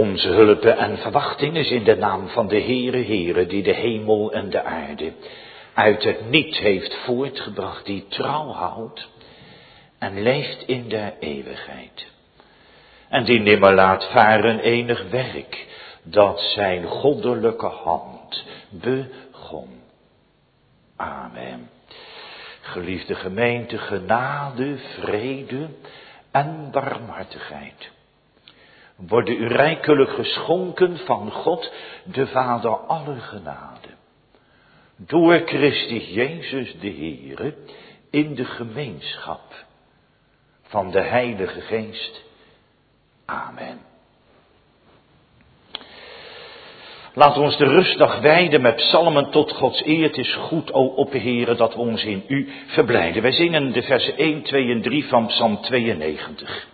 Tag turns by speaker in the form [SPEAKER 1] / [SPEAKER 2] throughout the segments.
[SPEAKER 1] Onze hulp en verwachting is in de naam van de Heere, die de hemel en de aarde uit het niet heeft voortgebracht, die trouw houdt en leeft in de eeuwigheid. En die nimmer laat varen enig werk dat zijn goddelijke hand begon. Amen. Geliefde gemeente, genade, vrede en barmhartigheid worden u rijkelijk geschonken van God, de Vader aller genade. Door Christus Jezus de Heere, in de gemeenschap van de Heilige Geest. Amen. Laat ons de rustdag wijden met psalmen tot Gods eer. Het is goed, o Opperheere, dat we ons in u verblijden. Wij zingen de versen 1, 2 en 3 van Psalm 92.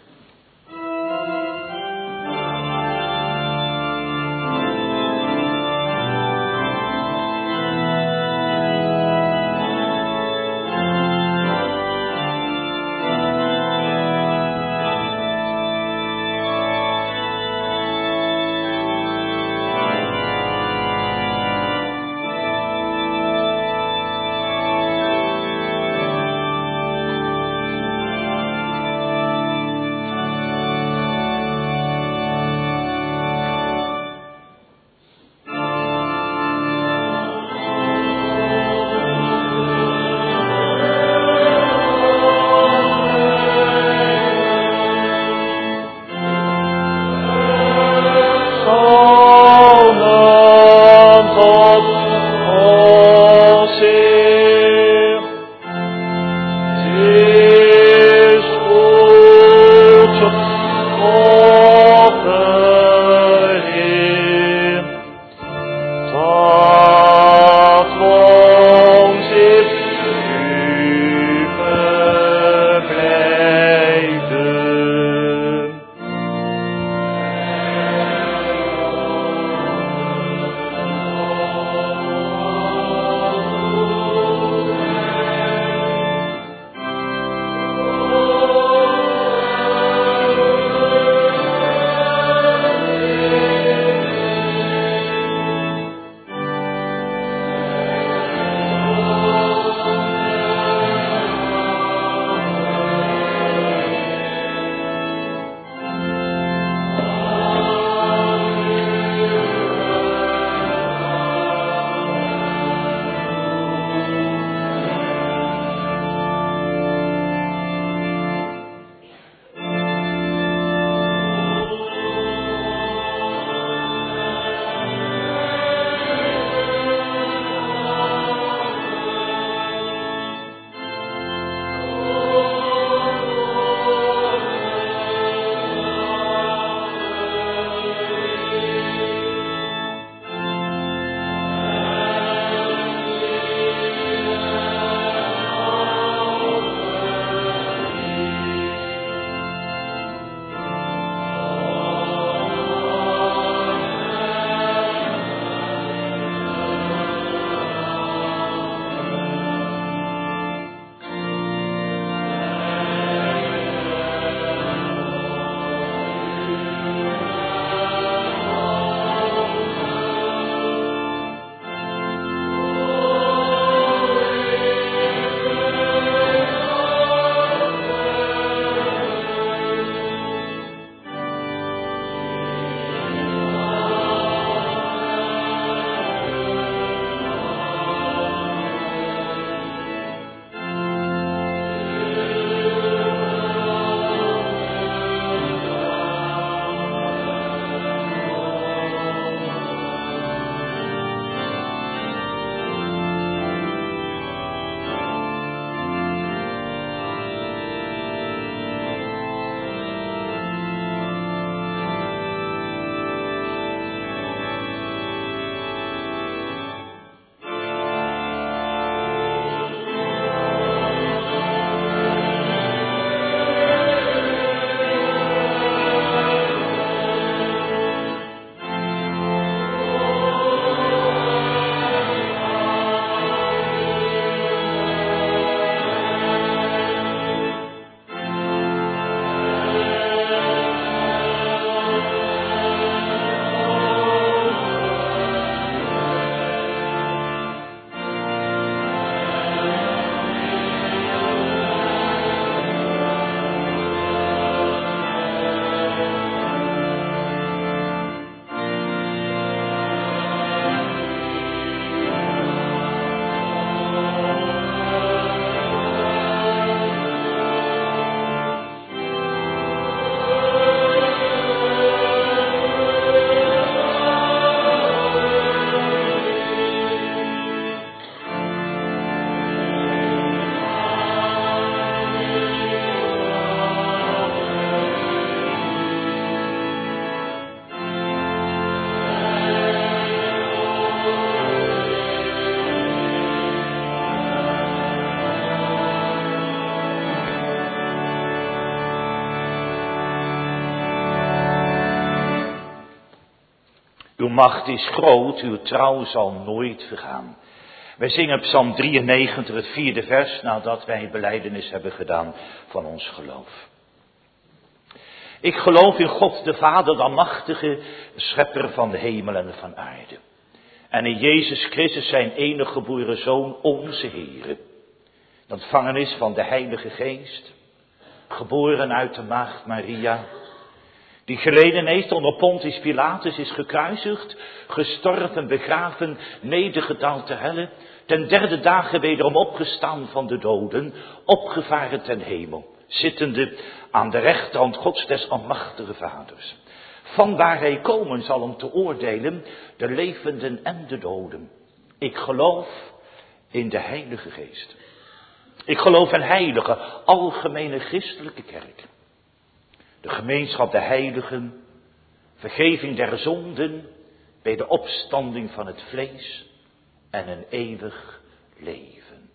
[SPEAKER 1] Uw macht is groot, uw trouw zal nooit vergaan. Wij zingen Psalm 93, het 4e vers, nadat wij belijdenis hebben gedaan van ons geloof. Ik geloof in God de Vader, de almachtige schepper van de hemel en van aarde. En in Jezus Christus zijn enige geboren Zoon, onze Heere. Dat ontvangen is van de Heilige Geest, geboren uit de maagd Maria, die geleden heeft onder Pontius Pilatus, is gekruisigd, gestorven, begraven, nedergedaald te helle, ten derde dagen wederom opgestaan van de doden, opgevaren ten hemel, zittende aan de rechterhand Gods des almachtige Vaders. Vanwaar hij komen zal om te oordelen de levenden en de doden. Ik geloof in de Heilige Geest. Ik geloof in heilige, algemene christelijke kerk. De gemeenschap der heiligen, vergeving der zonden, bij de opstanding van het vlees en een eeuwig leven.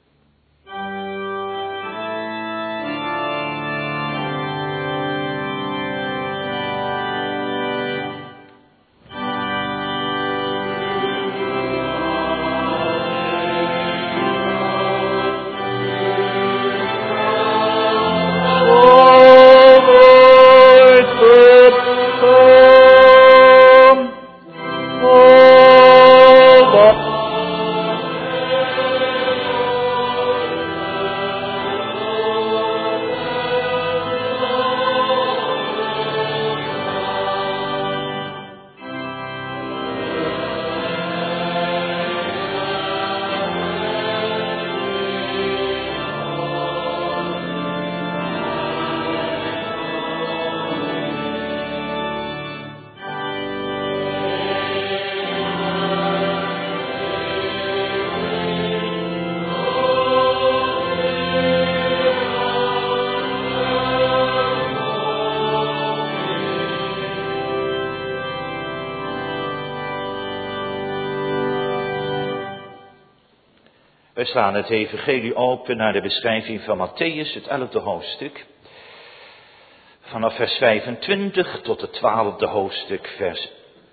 [SPEAKER 1] We slaan het evangelie open naar de beschrijving van Mattheüs, het 11e hoofdstuk. Vanaf vers 25 tot het 12e hoofdstuk, vers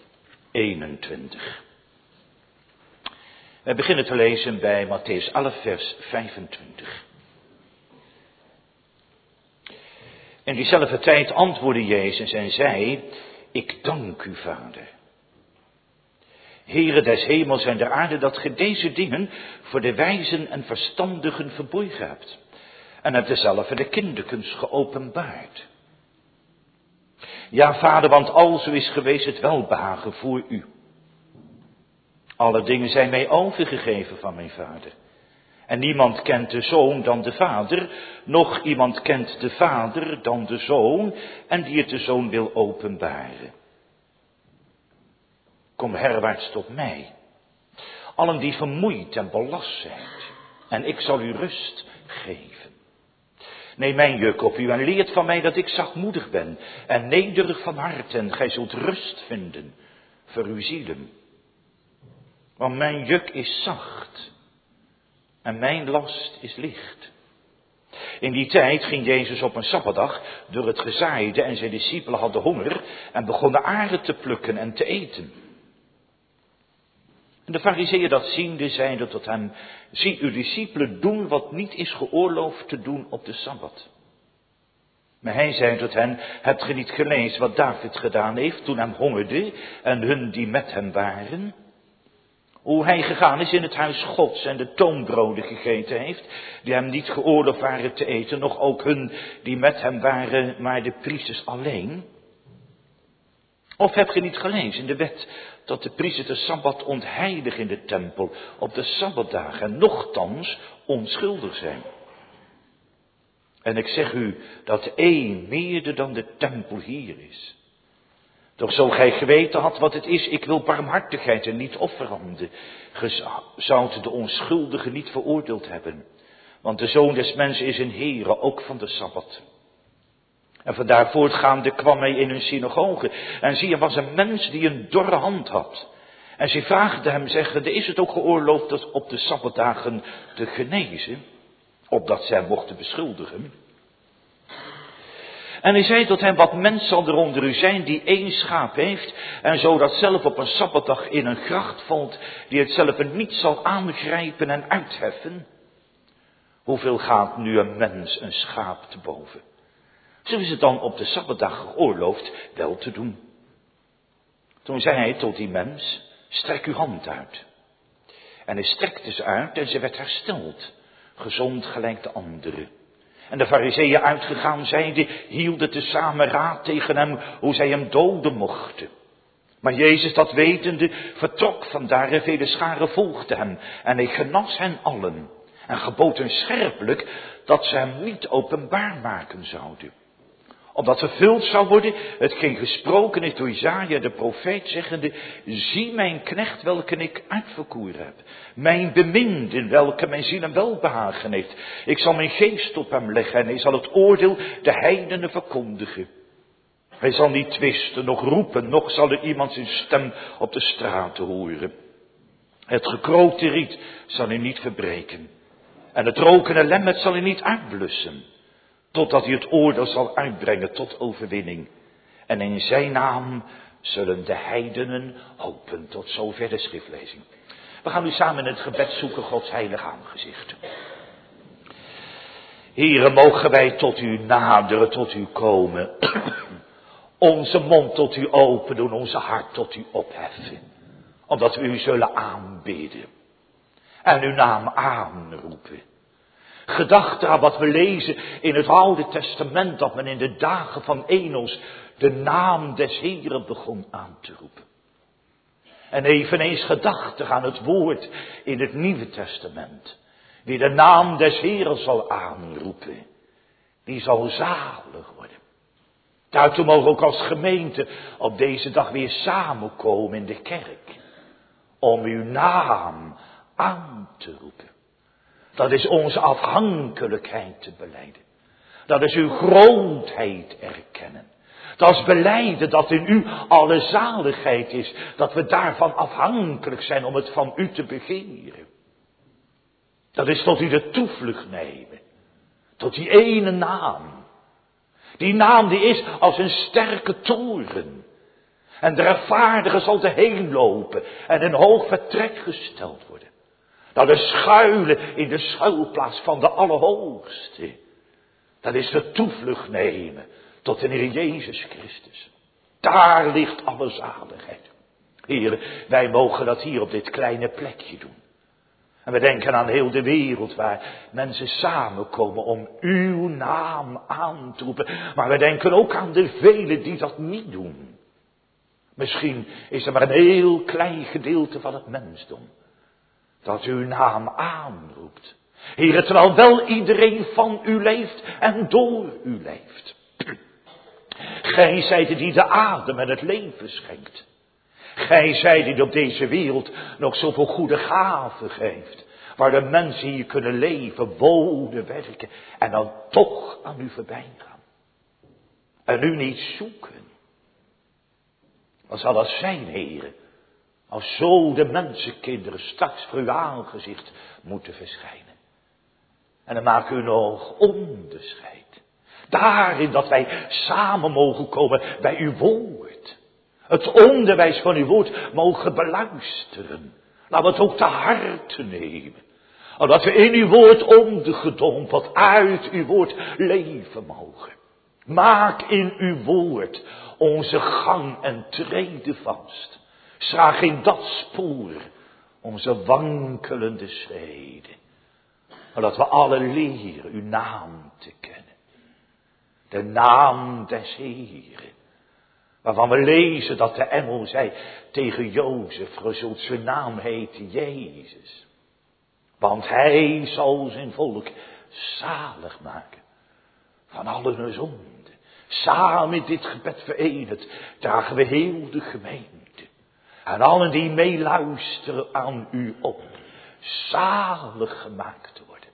[SPEAKER 1] 21. We beginnen te lezen bij Mattheüs 11, vers 25. In diezelfde tijd antwoordde Jezus en zei, ik dank u, Vader, Heere des hemels en der aarde, dat ge deze dingen voor de wijzen en verstandigen verborgen hebt. En hebt dezelfde de kinderkens geopenbaard. Ja, Vader, want alzo is geweest het welbehagen voor u. Alle dingen zijn mij overgegeven van mijn Vader. En niemand kent de Zoon dan de Vader, noch iemand kent de Vader dan de Zoon, en die het de Zoon wil openbaren. Kom herwaarts tot mij, allen die vermoeid en belast zijn, en ik zal u rust geven. Neem mijn juk op u en leert van mij dat ik zachtmoedig ben en nederig van hart, en gij zult rust vinden voor uw zielen. Want mijn juk is zacht en mijn last is licht. In die tijd ging Jezus op een sabbatdag door het gezaaide en zijn discipelen hadden honger en begonnen aarde te plukken en te eten. En de farizeeën dat ziende zeiden tot hem, zie uw discipelen doen wat niet is geoorloofd te doen op de sabbat. Maar hij zei tot hen, hebt ge niet gelezen wat David gedaan heeft toen hem hongerde en hun die met hem waren? Hoe hij gegaan is in het huis Gods en de toonbroden gegeten heeft, die hem niet geoorloofd waren te eten, nog ook hun die met hem waren, maar de priesters alleen? Of hebt ge niet gelezen in de wet dat de priesters de Sabbat ontheiligen in de tempel op de Sabbatdagen en nochtans onschuldig zijn? En ik zeg u dat één meerder dan de tempel hier is. Doch zo gij geweten had wat het is, ik wil barmhartigheid en niet offeranden. Ge zoudt de onschuldige niet veroordeeld hebben. Want de Zoon des Mensen is een Heere, ook van de Sabbat. En vandaar voortgaande kwam hij in hun synagoge. En zie, er was een mens die een dorre hand had. En zij vraagden hem, zeggende, is het ook geoorloofd op de Sabbatdagen te genezen? Opdat zij hem mochten beschuldigen. En hij zei tot hem, wat mens zal er onder u zijn die 1 schaap heeft, en zo dat zelf op een sabbatdag in een gracht valt, die het zelf niet zal aangrijpen en uitheffen? Hoeveel gaat nu een mens een schaap te boven? Zo is het dan op de sabbatdag geoorloofd wel te doen. Toen zei hij tot die mens, strek uw hand uit. En hij strekte ze uit en ze werd hersteld, gezond gelijk de andere. En de Farizeeën uitgegaan zijnde, hielden tezamen raad tegen hem, hoe zij hem doden mochten. Maar Jezus, dat wetende, vertrok vandaar en vele scharen volgden hem. En hij genas hen allen. En gebood hen scherpelijk dat ze hem niet openbaar maken zouden. Opdat vervuld zou worden, hetgeen gesproken is door Isaia de profeet, zeggende, zie mijn knecht welke ik uitverkoren heb. Mijn beminde in welke mijn ziel hem welbehagen heeft. Ik zal mijn geest op hem leggen en hij zal het oordeel de heidenen verkondigen. Hij zal niet twisten, noch roepen, noch zal er iemand zijn stem op de straten horen. Het gekrookte riet zal hij niet verbreken. En het rokende lemmet zal hij niet uitblussen. Totdat hij het oordeel zal uitbrengen tot overwinning. En in zijn naam zullen de heidenen hopen. Tot zover de schriftlezing. We gaan nu samen in het gebed zoeken Gods heilig aangezicht. Here, mogen wij tot u naderen, tot u komen. Onze mond tot u open doen, onze hart tot u opheffen. Omdat we u zullen aanbidden. En uw naam aanroepen. Gedachte aan wat we lezen in het Oude Testament, dat men in de dagen van Enos de naam des Heren begon aan te roepen. En eveneens gedachte aan het woord in het Nieuwe Testament, die de naam des Heren zal aanroepen, die zal zalig worden. Daartoe mogen we ook als gemeente op deze dag weer samenkomen in de kerk, om uw naam aan te roepen. Dat is onze afhankelijkheid te belijden. Dat is uw grootheid erkennen. Dat is belijden dat in u alle zaligheid is. Dat we daarvan afhankelijk zijn om het van u te begeren. Dat is tot u de toevlucht nemen. Tot die ene naam. Die naam die is als een sterke toren. En de rechtvaardige zal erheen lopen en in hoog vertrek gesteld worden. Dat is schuilen in de schuilplaats van de Allerhoogste. Dat is de toevlucht nemen tot de Heer Jezus Christus. Daar ligt alle zaligheid. Heer, wij mogen dat hier op dit kleine plekje doen. En we denken aan heel de wereld waar mensen samenkomen om uw naam aan te roepen. Maar we denken ook aan de velen die dat niet doen. Misschien is er maar een heel klein gedeelte van het mensdom dat uw naam aanroept. Heere, terwijl wel iedereen van u leeft en door u leeft. Gij zijt die de adem en het leven schenkt. Gij zijt die op deze wereld nog zoveel goede gaven geeft. Waar de mensen hier kunnen leven, wonen, werken en dan toch aan u voorbij gaan. En u niet zoeken. Wat zal dat zijn, Heere? Als zo de mensenkinderen straks voor uw aangezicht moeten verschijnen. En dan maakt u nog onderscheid. Daarin dat wij samen mogen komen bij uw woord. Het onderwijs van uw woord mogen beluisteren. Laten we het ook te harte nemen. Omdat we in uw woord ondergedompeld uit uw woord leven mogen. Maak in uw woord onze gang en treden vast. Schraag in dat spoor onze wankelende schreden. Zodat we alle leren uw naam te kennen. De naam des Heren. Waarvan we lezen dat de engel zei tegen Jozef, ge zult zijn naam heten Jezus. Want hij zal zijn volk zalig maken van alle hun zonden. Samen in dit gebed verenigd dragen we heel de gemeente. En allen die meeluisteren aan u op, zalig gemaakt te worden.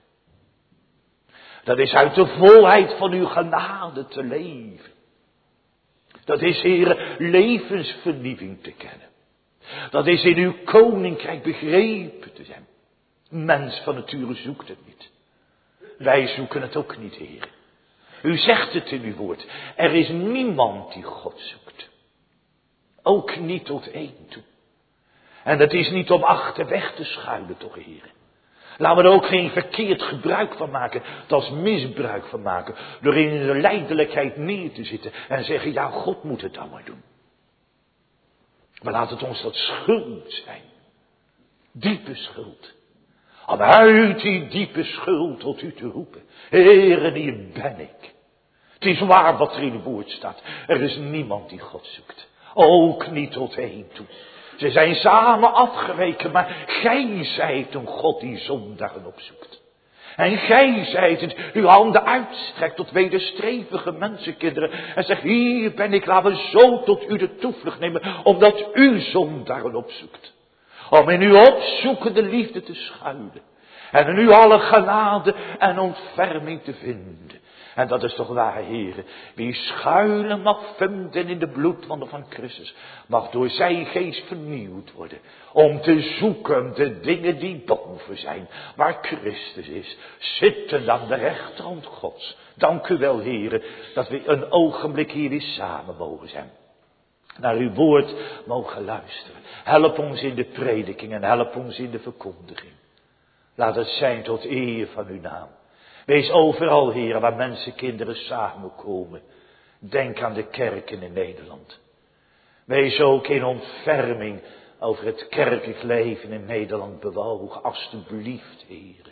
[SPEAKER 1] Dat is uit de volheid van uw genade te leven. Dat is, Heere, levensvernieuwing te kennen. Dat is in uw koninkrijk begrepen te zijn. Mens van nature zoekt het niet. Wij zoeken het ook niet, Heere. U zegt het in uw woord. Er is niemand die God zoekt. Ook niet tot één toe. En dat is niet om achterweg te schuilen, toch, heren. Laten we er ook geen verkeerd gebruik van maken, als misbruik van maken, door in de lijdelijkheid neer te zitten en zeggen, ja, God moet het dan maar doen. Maar laat het ons dat schuld zijn. Diepe schuld. Om uit die diepe schuld tot u te roepen. Heere, hier ben ik. Het is waar wat er in het woord staat. Er is niemand die God zoekt. Ook niet tot één toe. Ze zijn samen afgeweken, maar gij zijt een God die zondaren opzoekt. En gij zijt het, uw handen uitstrekt tot wederstrevige mensenkinderen. En zegt, hier ben ik, laten we zo tot u de toevlucht nemen, omdat u zondaren opzoekt. Om in uw opzoekende liefde te schuilen. En in u alle genade en ontferming te vinden. En dat is toch waar, heren. Wie schuilen mag vinden in de bloedwanden van Christus, mag door zijn geest vernieuwd worden. Om te zoeken de dingen die boven zijn, waar Christus is. Zitten aan de rechterhand Gods. Dank u wel, heren, dat we een ogenblik hier eens samen mogen zijn. Naar uw woord mogen luisteren. Help ons in de prediking en help ons in de verkondiging. Laat het zijn tot eer van uw naam. Wees overal, heren, waar mensenkinderen samenkomen. Denk aan de kerken in Nederland. Wees ook in ontferming over het kerkelijk leven in Nederland bewogen. Alsjeblieft, heren.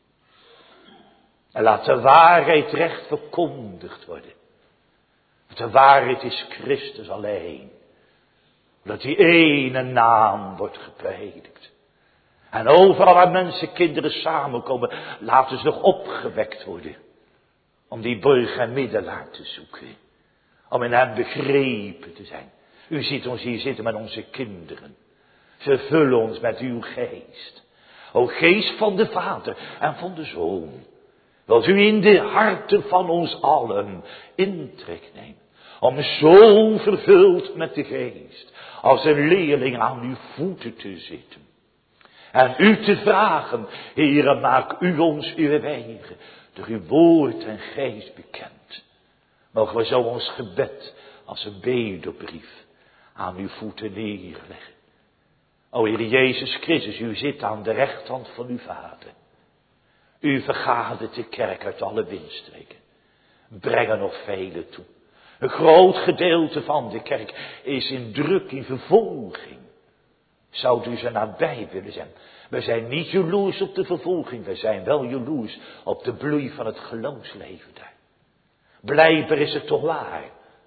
[SPEAKER 1] En laat de waarheid recht verkondigd worden. Want de waarheid is Christus alleen. Dat die ene naam wordt gepredikt. En overal waar mensenkinderen samenkomen, laten ze nog opgewekt worden. Om die burger en middelaar te zoeken. Om in hem begrepen te zijn. U ziet ons hier zitten met onze kinderen. Vervul ons met uw geest. O geest van de Vader en van de Zoon. Wilt u in de harten van ons allen intrek nemen. Om zo vervuld met de geest. Als een leerling aan uw voeten te zitten. En u te vragen, Heere, maak u ons uw wegen, door uw woord en geest bekend. Mogen we zo ons gebed als een bedelbrief aan uw voeten neerleggen. O Heer Jezus Christus, u zit aan de rechterhand van uw Vader. U vergadert de kerk uit alle windstreken. Breng er nog velen toe. Een groot gedeelte van de kerk is in druk, in vervolging. Zou u ze nabij willen zijn? We zijn niet jaloers op de vervolging. We zijn wel jaloers op de bloei van het geloofsleven daar. Blijkbaar is het toch waar.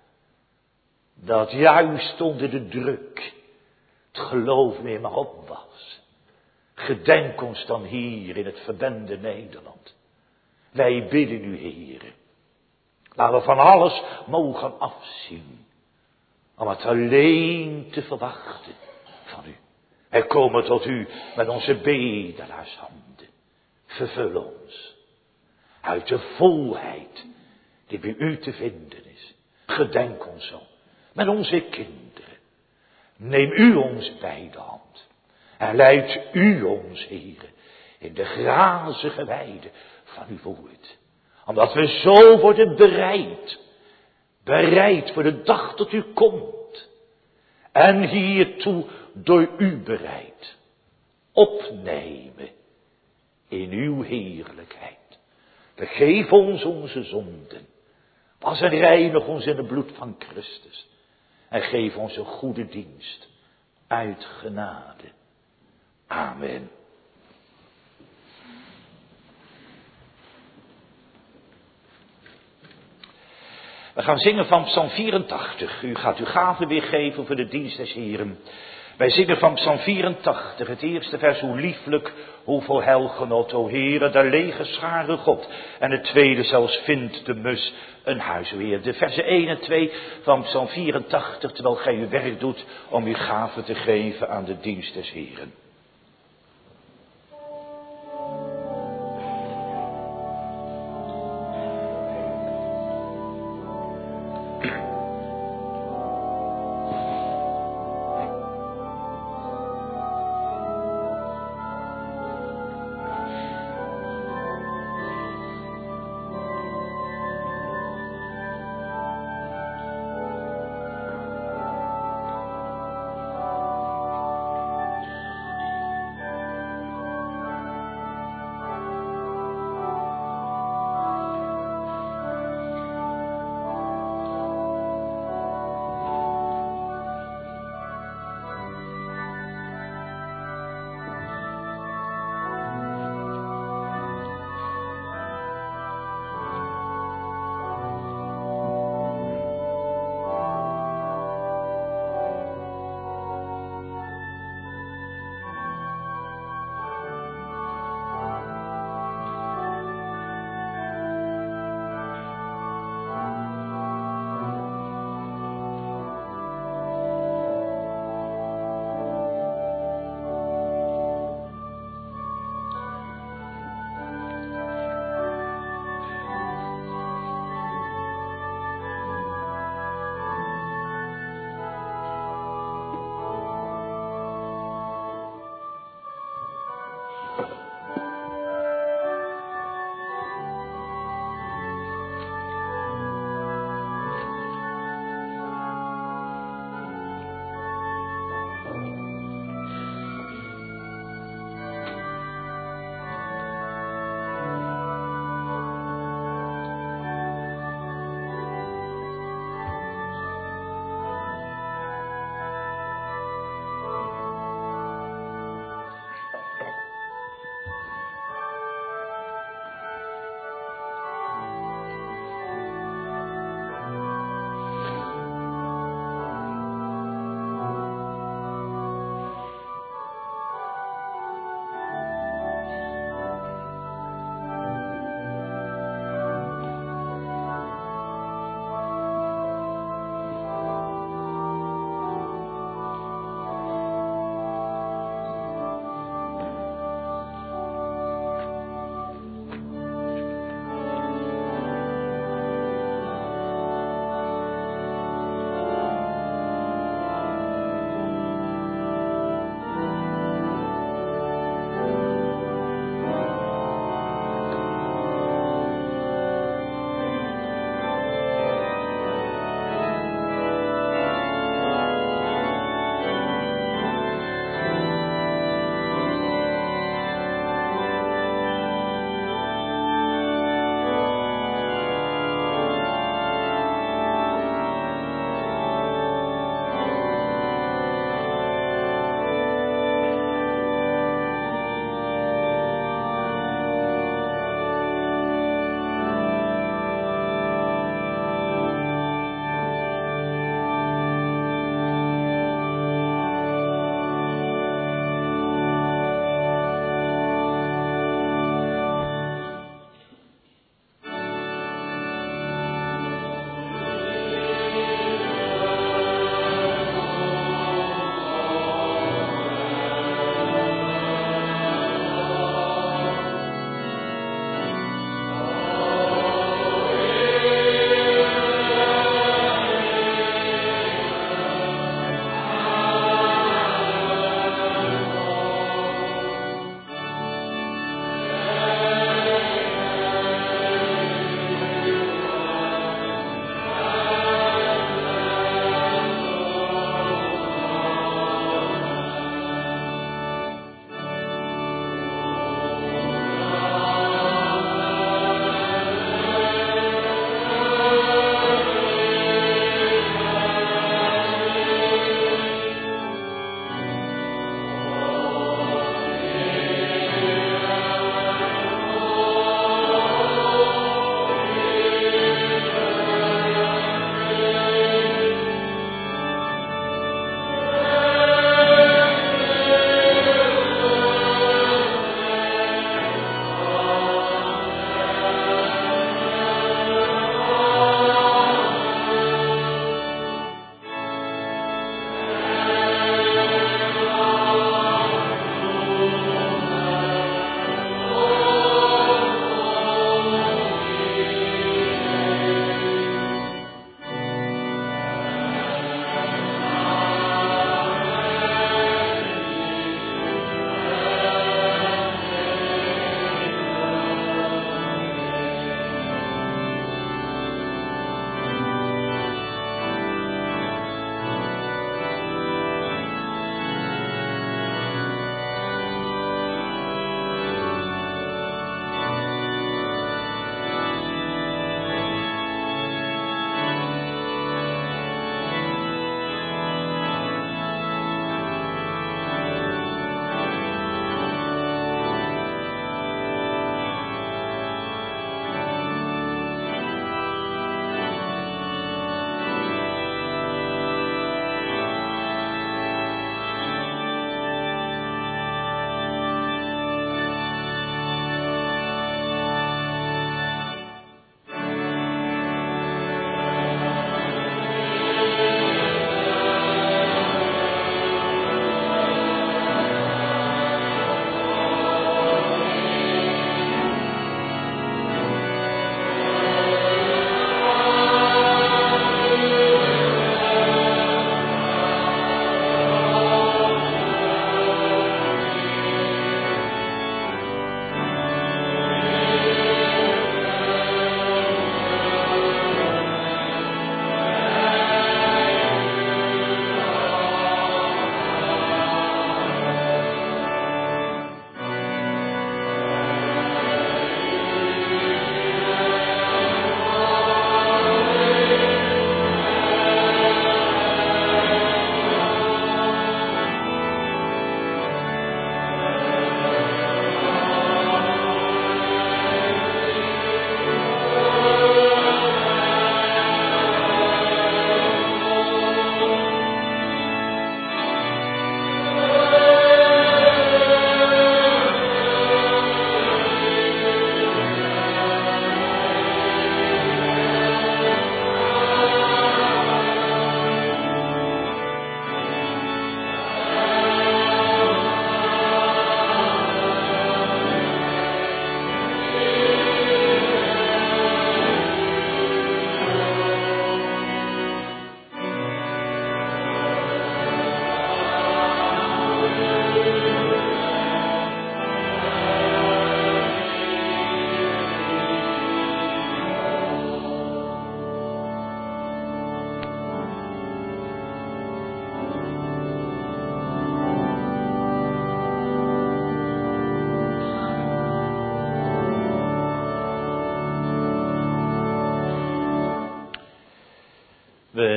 [SPEAKER 1] Dat juist onder de druk het geloof weer maar op was. Gedenk ons dan hier in het verbende Nederland. Wij bidden u, Heere. Laten we van alles mogen afzien. Om het alleen te verwachten van u. Wij komen tot u met onze bedelaarshanden. Vervul ons. Uit de volheid die bij u te vinden is. Gedenk ons zo. Met onze kinderen. Neem u ons bij de hand. En leid u ons, Heere, in de grazige weide van uw woord. Omdat we zo worden bereid. Bereid voor de dag dat u komt. En hiertoe door u bereid. Opnemen in uw heerlijkheid. Vergeef ons onze zonden. Was en reinig ons in het bloed van Christus. En geef ons een goede dienst. Uit genade. Amen. We gaan zingen van Psalm 84. U gaat uw gaven weer geven voor de dienst des Heren. Wij zingen van Psalm 84, het eerste vers, hoe lieflijk, hoeveel heilgenot, o Heere, der lege schare God. En het tweede zelfs vindt de mus een huis, o Heer. De versen 1 en 2 van Psalm 84, terwijl gij uw werk doet om uw gaven te geven aan de dienst des Heren.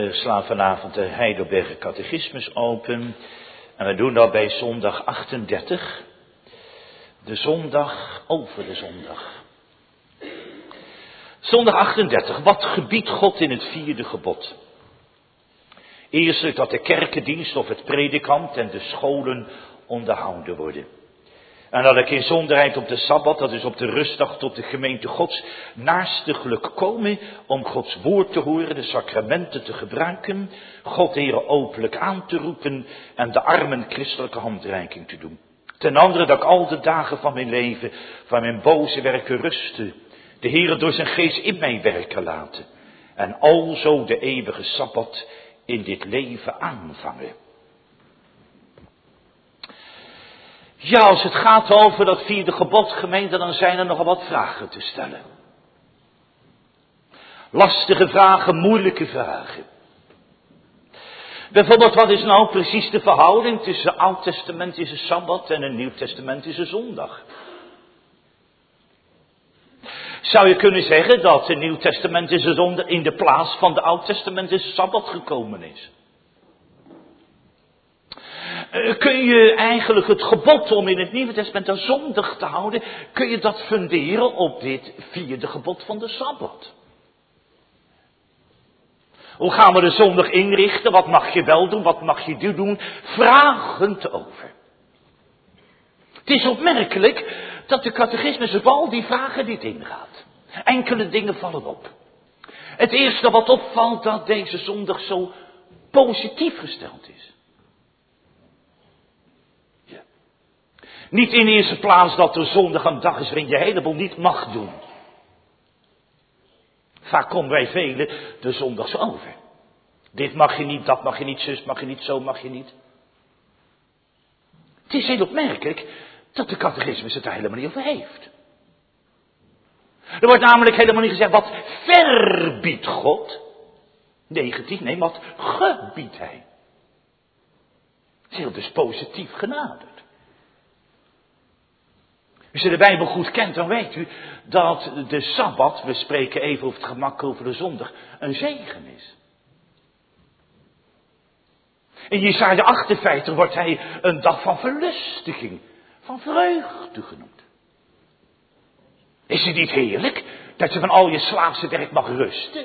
[SPEAKER 1] We slaan vanavond de Heidelberger Catechismus open. En we doen dat bij zondag 38. De zondag over de zondag. Zondag 38. Wat gebiedt God in het vierde gebod? Eerstelijk dat de kerkendienst of het predikant en de scholen onderhouden worden. En dat ik in zonderheid op de Sabbat, dat is op de rustdag, tot de gemeente Gods naastiglijk komen om Gods woord te horen, de sacramenten te gebruiken, God de Heere openlijk aan te roepen en de armen christelijke handreiking te doen. Ten andere dat ik al de dagen van mijn leven, van mijn boze werken rusten, de Heere door zijn geest in mij werken laten en alzo de eeuwige Sabbat in dit leven aanvangen. Ja, als het gaat over dat vierde gebod, gemeente, dan zijn er nogal wat vragen te stellen. Lastige vragen, moeilijke vragen. Bijvoorbeeld, wat is nou precies de verhouding tussen een oud-testamentische Sabbat en een nieuw-testamentische zondag? Zou je kunnen zeggen dat de nieuw-testamentische zondag in de plaats van de oud-testamentische Sabbat gekomen is? Kun je eigenlijk het gebod om in het Nieuwe Testament een zondag te houden, kun je dat funderen op dit vierde gebod van de Sabbat? Hoe gaan we de zondag inrichten? Wat mag je wel doen? Wat mag je doen? Vragend over. Het is opmerkelijk dat de catechismus op al die vragen niet ingaat. Enkele dingen vallen op. Het eerste wat opvalt, dat deze zondag zo positief gesteld is. Niet in eerste plaats dat de zondag een dag is waarin je helemaal niet mag doen. Vaak komen wij velen de zondags over. Dit mag je niet, dat mag je niet, zus mag je niet, zo mag je niet. Het is heel opmerkelijk dat de catechismus het daar helemaal niet over heeft. Er wordt namelijk helemaal niet gezegd wat verbiedt God. Negatief, nee, wat gebiedt hij. Het is heel dus positief genaderd. Als je de Bijbel goed kent, dan weet u dat de Sabbat, we spreken even over het gemak over de zondag, een zegen is. In Jesaja 58 wordt hij een dag van verlustiging, van vreugde genoemd. Is het niet heerlijk dat je van al je slaafse werk mag rusten?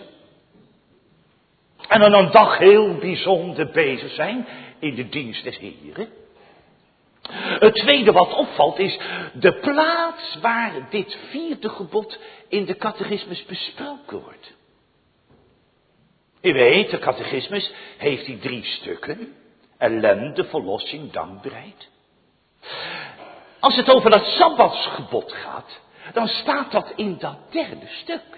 [SPEAKER 1] En dan een dag heel bijzonder bezig zijn in de dienst des Heren? Het tweede wat opvalt is de plaats waar dit vierde gebod in de catechismus besproken wordt. U weet, de catechismus heeft die 3 stukken. Ellende, verlossing, dankbaarheid. Als het over dat sabbatsgebod gaat, dan staat dat in dat 3e stuk.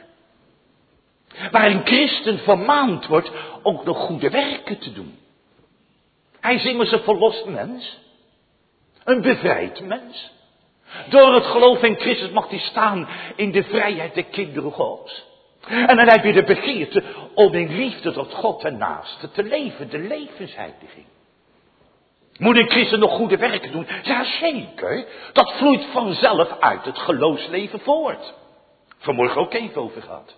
[SPEAKER 1] Waar een christen vermaand wordt ook nog goede werken te doen. Hij is immers een verlost mens. Een bevrijd mens. Door het geloof in Christus mag hij staan in de vrijheid der kinderen Gods. En dan heb je de begeerte om in liefde tot God en naaste te leven, de levensheiliging. Moet een christen nog goede werken doen? Ja, zeker. Dat vloeit vanzelf uit het geloofsleven voort. Vanmorgen ook even over gehad.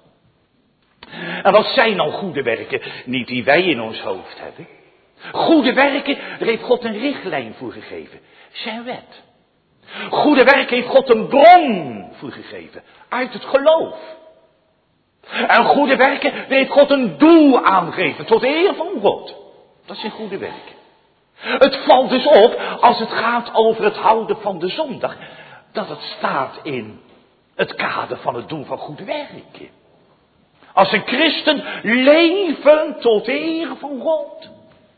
[SPEAKER 1] En wat zijn nou goede werken? Niet die wij in ons hoofd hebben. Goede werken, daar heeft God een richtlijn voor gegeven. Zijn wet. Goede werken heeft God een bron voor gegeven. Uit het geloof. En goede werken, daar heeft God een doel aangegeven. Tot eer van God. Dat zijn goede werken. Het valt dus op, als het gaat over het houden van de zondag, dat het staat in het kader van het doen van goede werken. Als een christen leven tot eer van God.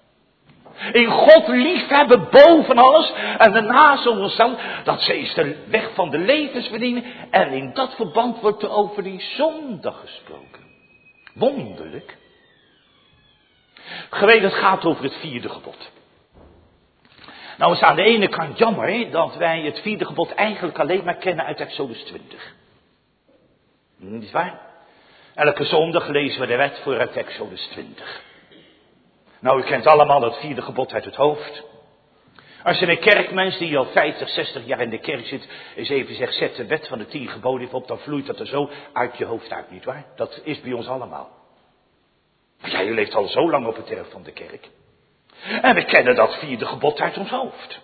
[SPEAKER 1] In God liefhebben boven alles en daarnaast onszelf, dat is de weg van de levensverdiening. En in dat verband wordt er over die zondag gesproken. Wonderlijk. Geweten, het gaat over het vierde gebod. Nou is aan de ene kant jammer dat wij het vierde gebod eigenlijk alleen maar kennen uit Exodus 20. Niet waar? Elke zondag lezen we de wet voor uit Exodus 20. Nou, u kent allemaal het vierde gebod uit het hoofd. Als je een kerkmens die al 50, 60 jaar in de kerk zit, eens even zegt, zet de wet van de 10 geboden op, dan vloeit dat er zo uit je hoofd uit, nietwaar? Dat is bij ons allemaal. Ja, u leeft al zo lang op het erf van de kerk. En we kennen dat vierde gebod uit ons hoofd.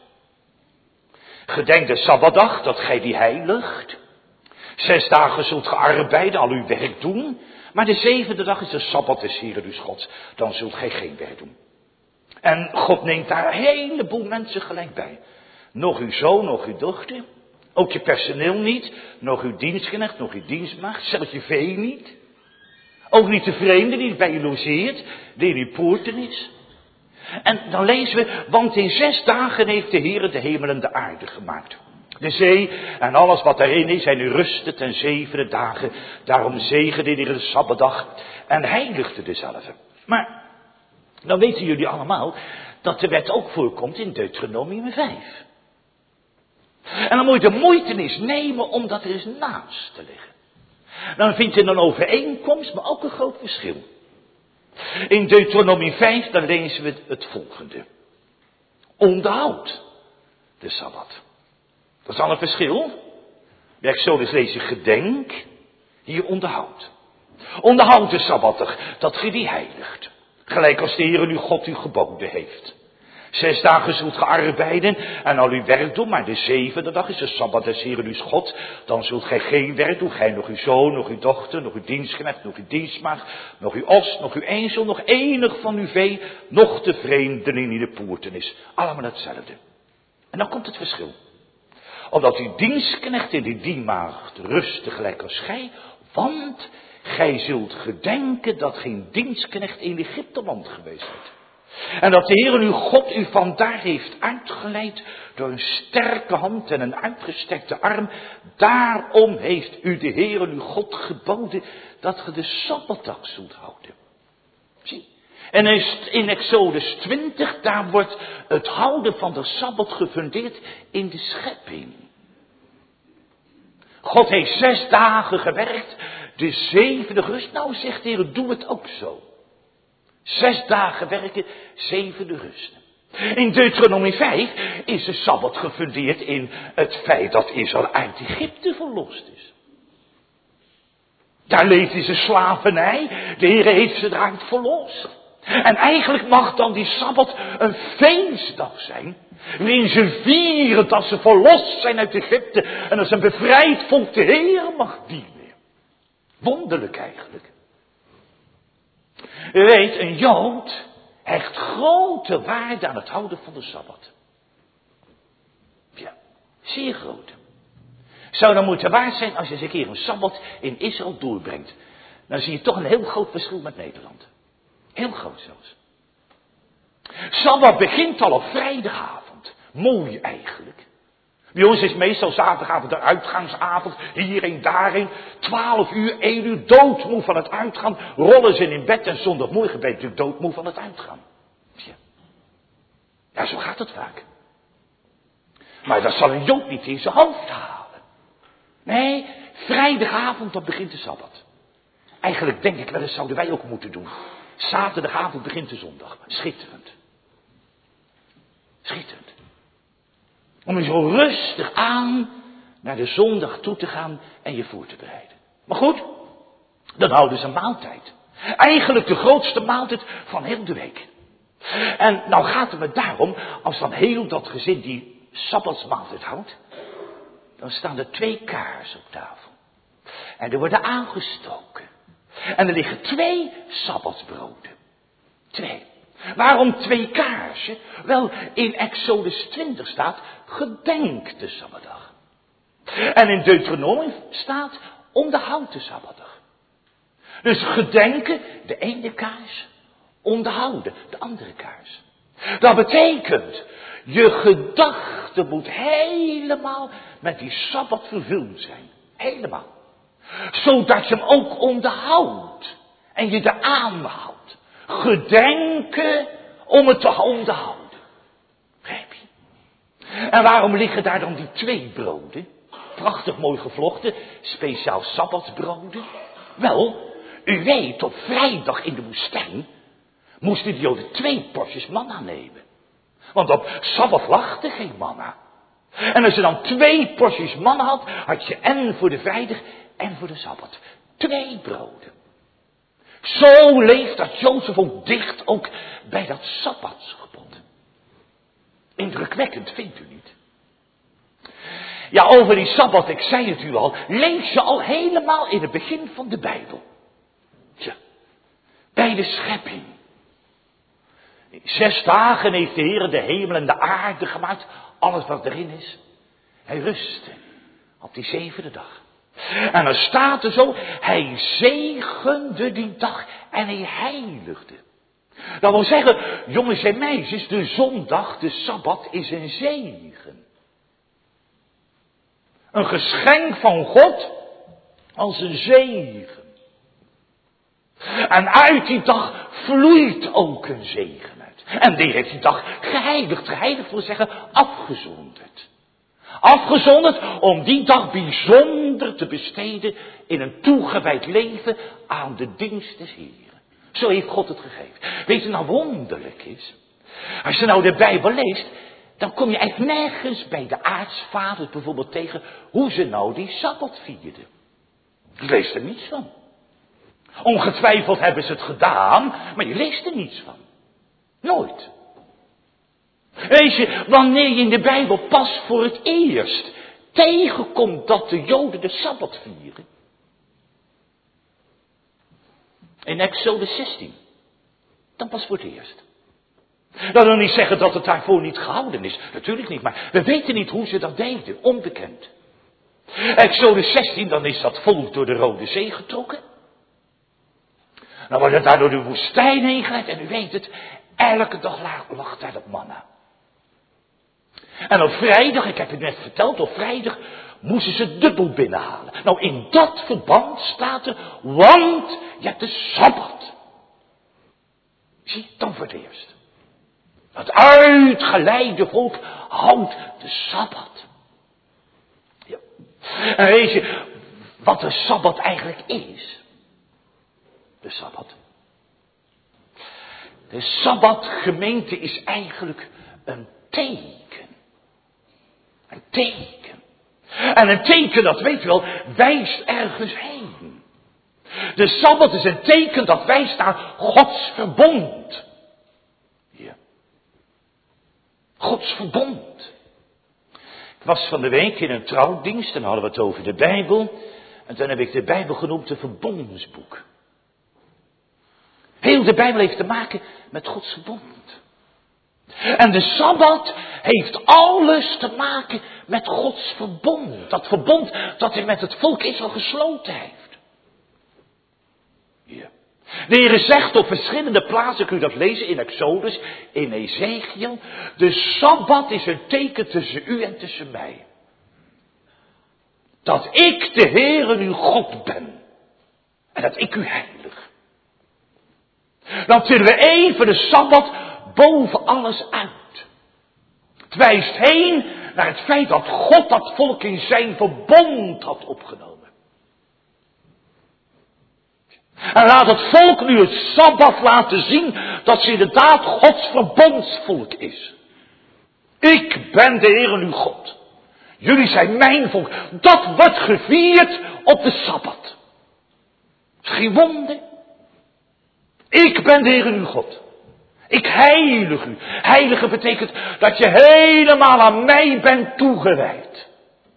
[SPEAKER 1] Gedenk de Sabbatdag, dat gij die heiligt. 6 dagen zult ge arbeiden, al uw werk doen. Maar de 7e dag is de Sabbat des Heeren uws Gods. Dan zult gij geen werk doen. En God neemt daar een heleboel mensen gelijk bij. Nog uw zoon, nog uw dochter. Ook je personeel niet. Nog uw dienstknecht, nog uw dienstmaagd. Zelfs je vee niet. Ook niet de vreemde die bij je logeert. Die in uw poorten is. En dan lezen we, want in 6 dagen heeft de Heer de hemel en de aarde gemaakt. De zee en alles wat daarin is, en u rustte ten 7e dagen. Daarom zegende de Sabbatdag en heiligde dezelfde. Maar, dan weten jullie allemaal, dat de wet ook voorkomt in Deuteronomium 5. En dan moet je de moeite nemen om dat er eens naast te leggen. Dan vind je een overeenkomst, maar ook een groot verschil. In Deuteronomium 5, dan lezen we het volgende. Onderhoud de Sabbat. Dat is al een verschil. Bij Exodus lees je gedenk, hier onderhoud. Onderhoud de Sabbatdag, dat ge die heiligt. Gelijk als de Heer uw God u geboden heeft. 6 dagen zult ge arbeiden en al uw werk doen, maar de 7e dag is de Sabbat des Heeren uws God. Dan zult gij geen werk doen, gij nog uw zoon, nog uw dochter, nog uw dienstknecht, nog uw dienstmaagd, nog uw os, nog uw ezel, nog enig van uw vee, nog de vreemdeling die de poorten is. Allemaal hetzelfde. En dan komt het verschil. Omdat uw dienstknecht en die dienstmaagd rusten gelijk als gij, want gij zult gedenken dat geen dienstknecht in Egypteland geweest is. En dat de Heer uw God u vandaar heeft uitgeleid door een sterke hand en een uitgestrekte arm. Daarom heeft u de Heer uw God geboden dat ge de Sabbatdag zult houden. Zie. En in Exodus 20, daar wordt het houden van de Sabbat gefundeerd in de schepping. God heeft 6 dagen gewerkt, de 7e rust. Nou zegt de Heer, doe het ook zo. 6 dagen werken, 7e rusten. In Deuteronomie 5 is de Sabbat gefundeerd in het feit dat Israël uit Egypte verlost is. Daar leefde ze slavernij, de Heer heeft ze eruit verlost. En eigenlijk mag dan die Sabbat een feestdag zijn, waarin ze vieren dat ze verlost zijn uit Egypte en dat ze een bevrijd volk de Heer mag dienen. Wonderlijk eigenlijk. U weet, een Jood hecht grote waarde aan het houden van de Sabbat. Ja, zeer groot. Zou dan moeten waard zijn als je eens een keer een Sabbat in Israël doorbrengt. Dan zie je toch een heel groot verschil met Nederland. Heel groot zelfs. Sabbat begint al op vrijdagavond. Mooi eigenlijk. Bij ons is meestal zaterdagavond de uitgangsavond. Hierheen, daarheen. 12 uur, 1 uur, doodmoe van het uitgaan. Rollen ze in bed en zondagmorgen ben je natuurlijk doodmoe van het uitgaan. Ja, zo gaat het vaak. Maar dat zal een Jood niet in zijn hoofd halen. Nee, vrijdagavond dan begint de Sabbat. Eigenlijk denk ik wel eens zouden wij ook moeten doen. Zaterdagavond begint de zondag. Schitterend. Schitterend. Om je zo rustig aan naar de zondag toe te gaan en je voor te bereiden. Maar goed, dan houden ze een maaltijd. Eigenlijk de grootste maaltijd van heel de week. En nou gaat het me daarom, als dan heel dat gezin die sabbatsmaaltijd houdt, dan staan er 2 kaarsen op tafel. En er worden aangestoken. En er liggen 2 sabbatsbroden. 2. Waarom 2 kaarsen? Wel, in Exodus 20 staat, gedenk de Sabbatdag. En in Deuteronomium staat, onderhoud de Sabbatdag. Dus gedenken, de ene kaars, onderhouden, de andere kaars. Dat betekent, je gedachte moet helemaal met die Sabbat vervuld zijn. Helemaal. Zodat je hem ook onderhoudt. En je er aanhoudt. Gedenken om het te onderhouden. Begrijp je? En waarom liggen daar dan die 2 broden? Prachtig mooi gevlochten, speciaal sabbatsbroden. Wel, u weet, op vrijdag in de woestijn moesten de Joden 2 porties manna nemen. Want op sabbat lag er geen manna. En als je dan 2 porties manna had je en voor de vrijdag en voor de sabbat 2 broden. Zo leeft dat Jozef ook dicht ook bij dat Sabbatsgebod. Indrukwekkend, vindt u niet? Ja, over die Sabbat, ik zei het u al, lees je al helemaal in het begin van de Bijbel. Tja, bij de schepping. 6 dagen heeft de Heer de hemel en de aarde gemaakt, alles wat erin is. Hij rustte op die 7e dag. En dan staat er zo, hij zegende die dag en hij heiligde. Dat wil zeggen, jongens en meisjes, de zondag, de Sabbat is een zegen. Een geschenk van God als een zegen. En uit die dag vloeit ook een zegen uit. En die heeft die dag geheiligd. Geheiligd wil zeggen afgezonderd. Afgezonderd om die dag bijzonder te besteden in een toegewijd leven aan de dienst des Heeren. Zo heeft God het gegeven. Weet je nou wonderlijk is? Als je nou de Bijbel leest, dan kom je eigenlijk nergens bij de aartsvaders bijvoorbeeld tegen hoe ze nou die Sabbat vierden. Je leest er niets van. Ongetwijfeld hebben ze het gedaan, maar je leest er niets van. Nooit. Weet je, wanneer je in de Bijbel pas voor het eerst tegenkomt dat de Joden de Sabbat vieren. In Exodus 16. Dan pas voor het eerst. Dat wil niet zeggen dat het daarvoor niet gehouden is. Natuurlijk niet, maar we weten niet hoe ze dat deden. Onbekend. Exodus 16, dan is dat volk door de Rode Zee getrokken. Dan wordt het daar door de woestijn heen geleid. En u weet het, elke dag lag daar dat manna. En op vrijdag, ik heb het net verteld, op vrijdag moesten ze dubbel binnenhalen. Nou, in dat verband staat er, want je hebt de Sabbat. Zie, dan voor het eerst. Het uitgeleide volk houdt de Sabbat. Ja. En weet je wat de Sabbat eigenlijk is? De Sabbat. De Sabbat, gemeente, is eigenlijk een teken. Een teken. En een teken, dat weet je wel, wijst ergens heen. De Sabbat is een teken dat wijst naar Gods verbond. Ja. Gods verbond. Ik was van de week in een trouwdienst en hadden we het over de Bijbel. En toen heb ik de Bijbel genoemd een verbondsboek. Heel de Bijbel heeft te maken met Gods verbond. En de Sabbat heeft alles te maken met Gods verbond. Dat verbond dat hij met het volk Israël gesloten heeft. Ja. De Heer zegt op verschillende plaatsen, kun je dat lezen in Exodus, in Ezekiel. De Sabbat is een teken tussen u en tussen mij. Dat ik de Heere uw God ben. En dat ik u heilig. Dan tillen we even de Sabbat boven alles uit. Het wijst heen naar het feit dat God dat volk in zijn verbond had opgenomen. En laat het volk nu het Sabbat laten zien dat ze inderdaad Gods verbondsvolk is. Ik ben de Heer uw God. Jullie zijn mijn volk. Dat wordt gevierd op de Sabbat. Geen wonder. Ik ben de Heer uw God. Ik heilig u. Heiligen betekent dat je helemaal aan mij bent toegewijd.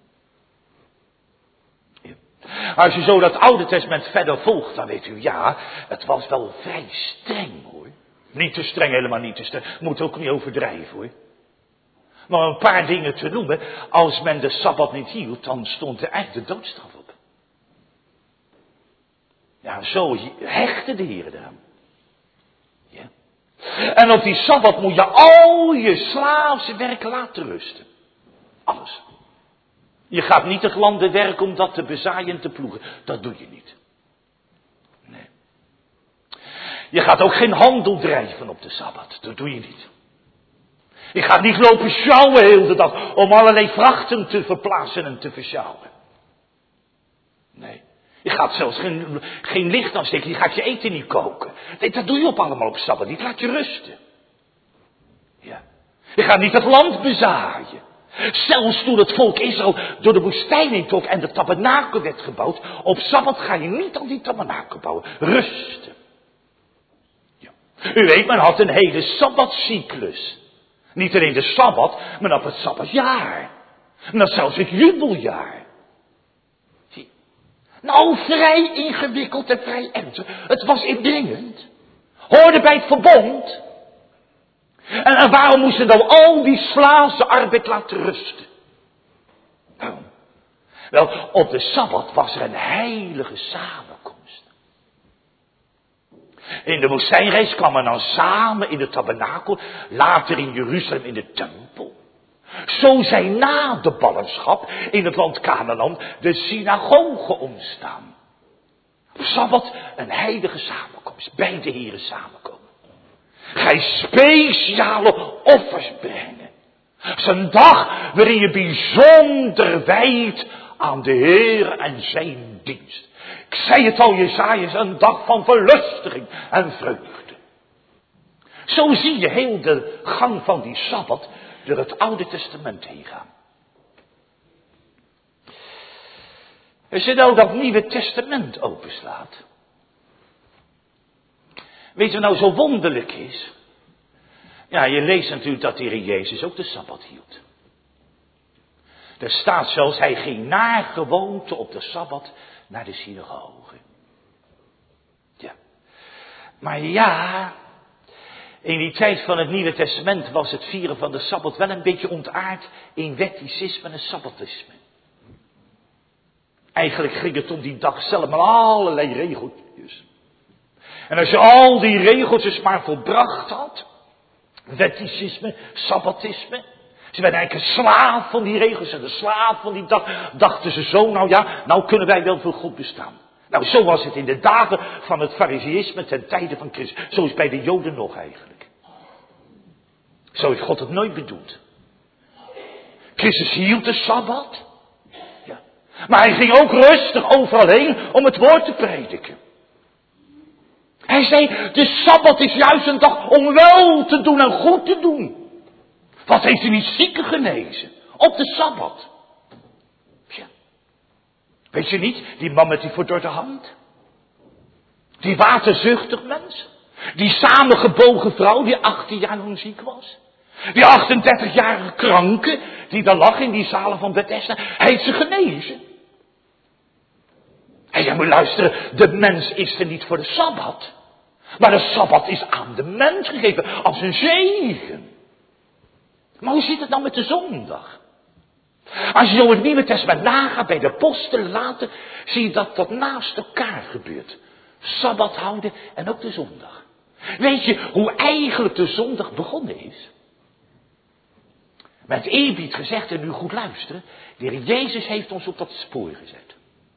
[SPEAKER 1] Ja. Als je zo dat Oude Testament verder volgt, dan weet u, ja, het was wel vrij streng hoor. Niet te streng, helemaal niet te streng. Moet ook niet overdrijven hoor. Maar een paar dingen te noemen. Als men de Sabbat niet hield, dan stond er eigenlijk de doodstraf op. Ja, zo hechtte de Heer eraan. Ja. En op die Sabbat moet je al je slaafse werk laten rusten. Alles. Je gaat niet het landen werken om dat te bezaaien en te ploegen. Dat doe je niet. Nee. Je gaat ook geen handel drijven op de Sabbat. Dat doe je niet. Je gaat niet lopen sjouwen heel de dag om allerlei vrachten te verplaatsen en te versjouwen. Nee. Je gaat zelfs geen licht aansteken, je gaat je eten niet koken. Nee, dat doe je op allemaal op Sabbat, niet laat je rusten. Ja. Je gaat niet het land bezaaien. Zelfs toen het volk Israël door de woestijn heen trok en de tabernakel werd gebouwd. Op Sabbat ga je niet aan die tabernakel bouwen. Rusten. U weet, men had een hele sabbatcyclus. Niet alleen de sabbat, men had het sabbatjaar. En dat zelfs het jubeljaar. Zie. Nou, vrij ingewikkeld en vrij ernstig. Het was indringend. Hoorde bij het verbond. En waarom moesten dan al die slaafse arbeid laten rusten? Waarom? Wel, op de sabbat was er een heilige samenkomst. In de woestijnreis kwam men dan samen in de tabernakel, later in Jeruzalem in de tempel. Zo zijn na de ballingschap in het land Kanaan de synagogen ontstaan. Op sabbat een heilige samenkomst, bij de Here samenkomen. Gij speciale offers brengen. Het is een dag waarin je bijzonder wijdt aan de Heer en zijn dienst. Ik zei het al, Jesaja, is een dag van verlustiging en vreugde. Zo zie je heel de gang van die Sabbat door het Oude Testament heen gaan. Als je nou dat Nieuwe Testament openslaat. Weet je wat nou zo wonderlijk is? Ja, je leest natuurlijk dat de Heer Jezus ook de Sabbat hield. Er staat zelfs, hij ging naar gewoonte op de Sabbat naar de synagoge. Ja. Maar ja, in die tijd van het Nieuwe Testament was het vieren van de Sabbat wel een beetje ontaard in wetticisme en sabbatisme. Eigenlijk ging het om die dag zelf met allerlei regeltjes. En als je al die regeltjes maar volbracht had, wetticisme, sabbatisme, ze werden eigenlijk een slaaf van die regels en een slaaf van die dag. Dachten ze zo, nou ja, nou kunnen wij wel voor God bestaan. Nou, zo was het in de dagen van het fariseïsme ten tijde van Christus. Zo is bij de Joden nog eigenlijk. Zo heeft God het nooit bedoeld. Christus hield de Sabbat. Ja. Maar hij ging ook rustig overal heen om het woord te prediken. Hij zei, de Sabbat is juist een dag om wel te doen en goed te doen. Wat heeft hij niet zieken genezen? Op de Sabbat. Ja. Weet je niet, die man met die verdorde hand? Die waterzuchtig mens? Die samengebogen vrouw die 18 jaar lang ziek was? Die 38-jarige kranke die daar lag in die zalen van Bethesda? Hij heeft ze genezen. En jij moet luisteren, de mens is er niet voor de Sabbat. Maar de Sabbat is aan de mens gegeven als een zegen. Maar hoe zit het nou met de zondag? Als je zo het Nieuwe Testament nagaat bij de apostelen later, zie je dat dat naast elkaar gebeurt. Sabbat houden en ook de zondag. Weet je hoe eigenlijk de zondag begonnen is? Met eerbied gezegd en nu goed luisteren, de Heer Jezus heeft ons op dat spoor gezet.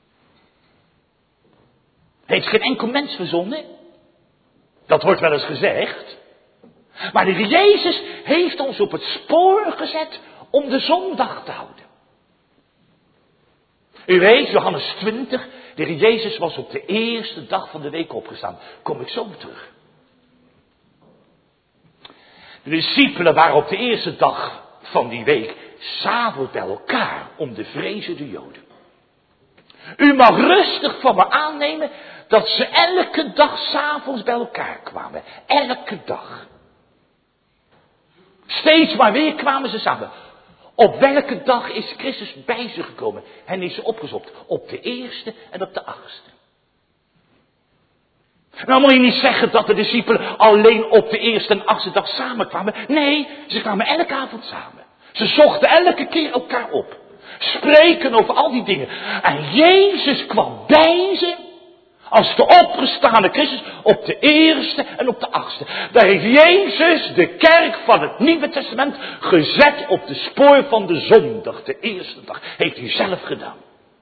[SPEAKER 1] Heeft geen enkel mens verzonnen. Dat wordt wel eens gezegd. Maar de Heer Jezus heeft ons op het spoor gezet om de zondag te houden. U weet, Johannes 20, de Heer Jezus was op de eerste dag van de week opgestaan. Kom ik zo op terug. De discipelen waren op de eerste dag van die week 's avonds bij elkaar om de vrezende Joden. U mag rustig van me aannemen dat ze elke dag 's avonds bij elkaar kwamen. Elke dag. Steeds maar weer kwamen ze samen. Op welke dag is Christus bij ze gekomen en is ze opgezocht? Op de eerste en op de 8e. Nou moet je niet zeggen dat de discipelen alleen op de eerste en 8e dag samenkwamen. Nee, ze kwamen elke avond samen. Ze zochten elke keer elkaar op. Spreken over al die dingen. En Jezus kwam bij ze als de opgestane Christus op de eerste en op de 8e. Daar heeft Jezus de kerk van het Nieuwe Testament gezet op de spoor van de zondag. De eerste dag. Heeft hij zelf gedaan.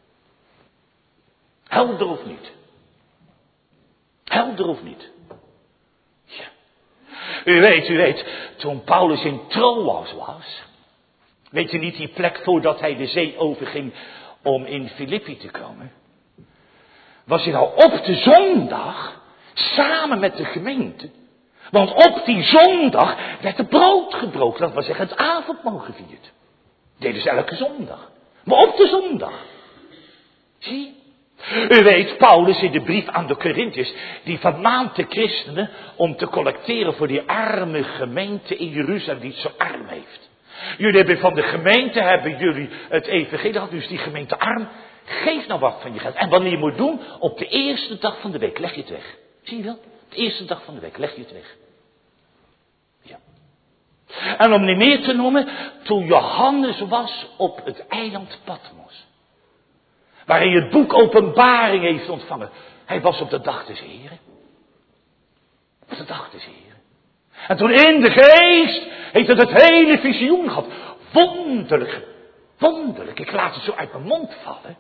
[SPEAKER 1] Helder of niet? Helder of niet? Ja. U weet, toen Paulus in Troas was. Weet u niet die plek voordat hij de zee overging om in Filippi te komen? Was hij nou op de zondag samen met de gemeente. Want op die zondag werd er brood gebroken. Dat wil zeggen het avondmaal gevierd. Dat deden ze elke zondag. Maar op de zondag. Zie je? U weet, Paulus in de brief aan de Korinthiërs, die vermaant de christenen om te collecteren voor die arme gemeente in Jeruzalem die het zo arm heeft. Jullie hebben van de gemeente, hebben jullie het evangelie gehad, dus die gemeente arm, geef nou wat van je geld. En wanneer je moet doen, op de eerste dag van de week, leg je het weg. Zie je wel? De eerste dag van de week, leg je het weg. Ja. En om niet meer te noemen, toen Johannes was op het eiland Patmos. Waar hij het boek Openbaring heeft ontvangen. Hij was op de dag des Heren. Op de dag des Heren. En toen in de geest heeft het hele visioen gehad. Wonderlijk. Wonderlijk. Ik laat het zo uit mijn mond vallen.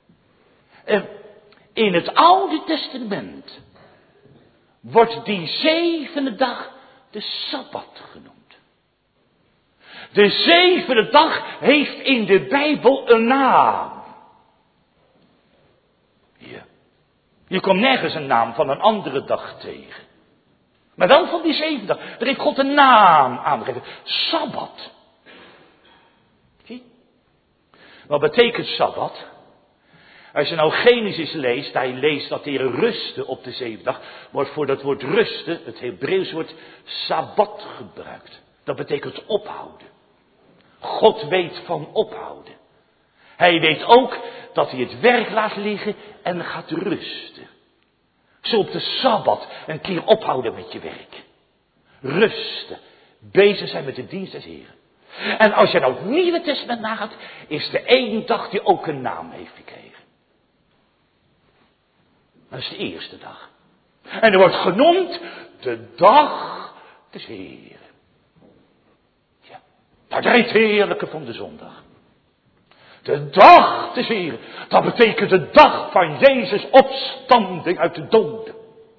[SPEAKER 1] In het Oude Testament wordt die zevende dag de Sabbat genoemd. De zevende dag heeft in de Bijbel een naam. Ja. Je komt nergens een naam van een andere dag tegen. Maar wel van die zevende dag. Daar heeft God een naam aangegeven. Sabbat. Zie? Wat betekent Sabbat? Als je nou Genesis leest, daar je leest dat de Heer rustte op de zevende dag, wordt voor dat woord rusten, het Hebreeuws woord Sabbat gebruikt. Dat betekent ophouden. God weet van ophouden. Hij weet ook dat hij het werk laat liggen en gaat rusten. Zo op de Sabbat een keer ophouden met je werk. Rusten. Bezig zijn met de dienst des Heren. En als je nou het Nieuwe Testament nagaat, is er één dag die ook een naam heeft gekregen. Dat is de eerste dag. En er wordt genoemd de dag des Heren. Ja, dat is het heerlijke van de zondag. De dag des Heren. Dat betekent de dag van Jezus' opstanding uit de doden.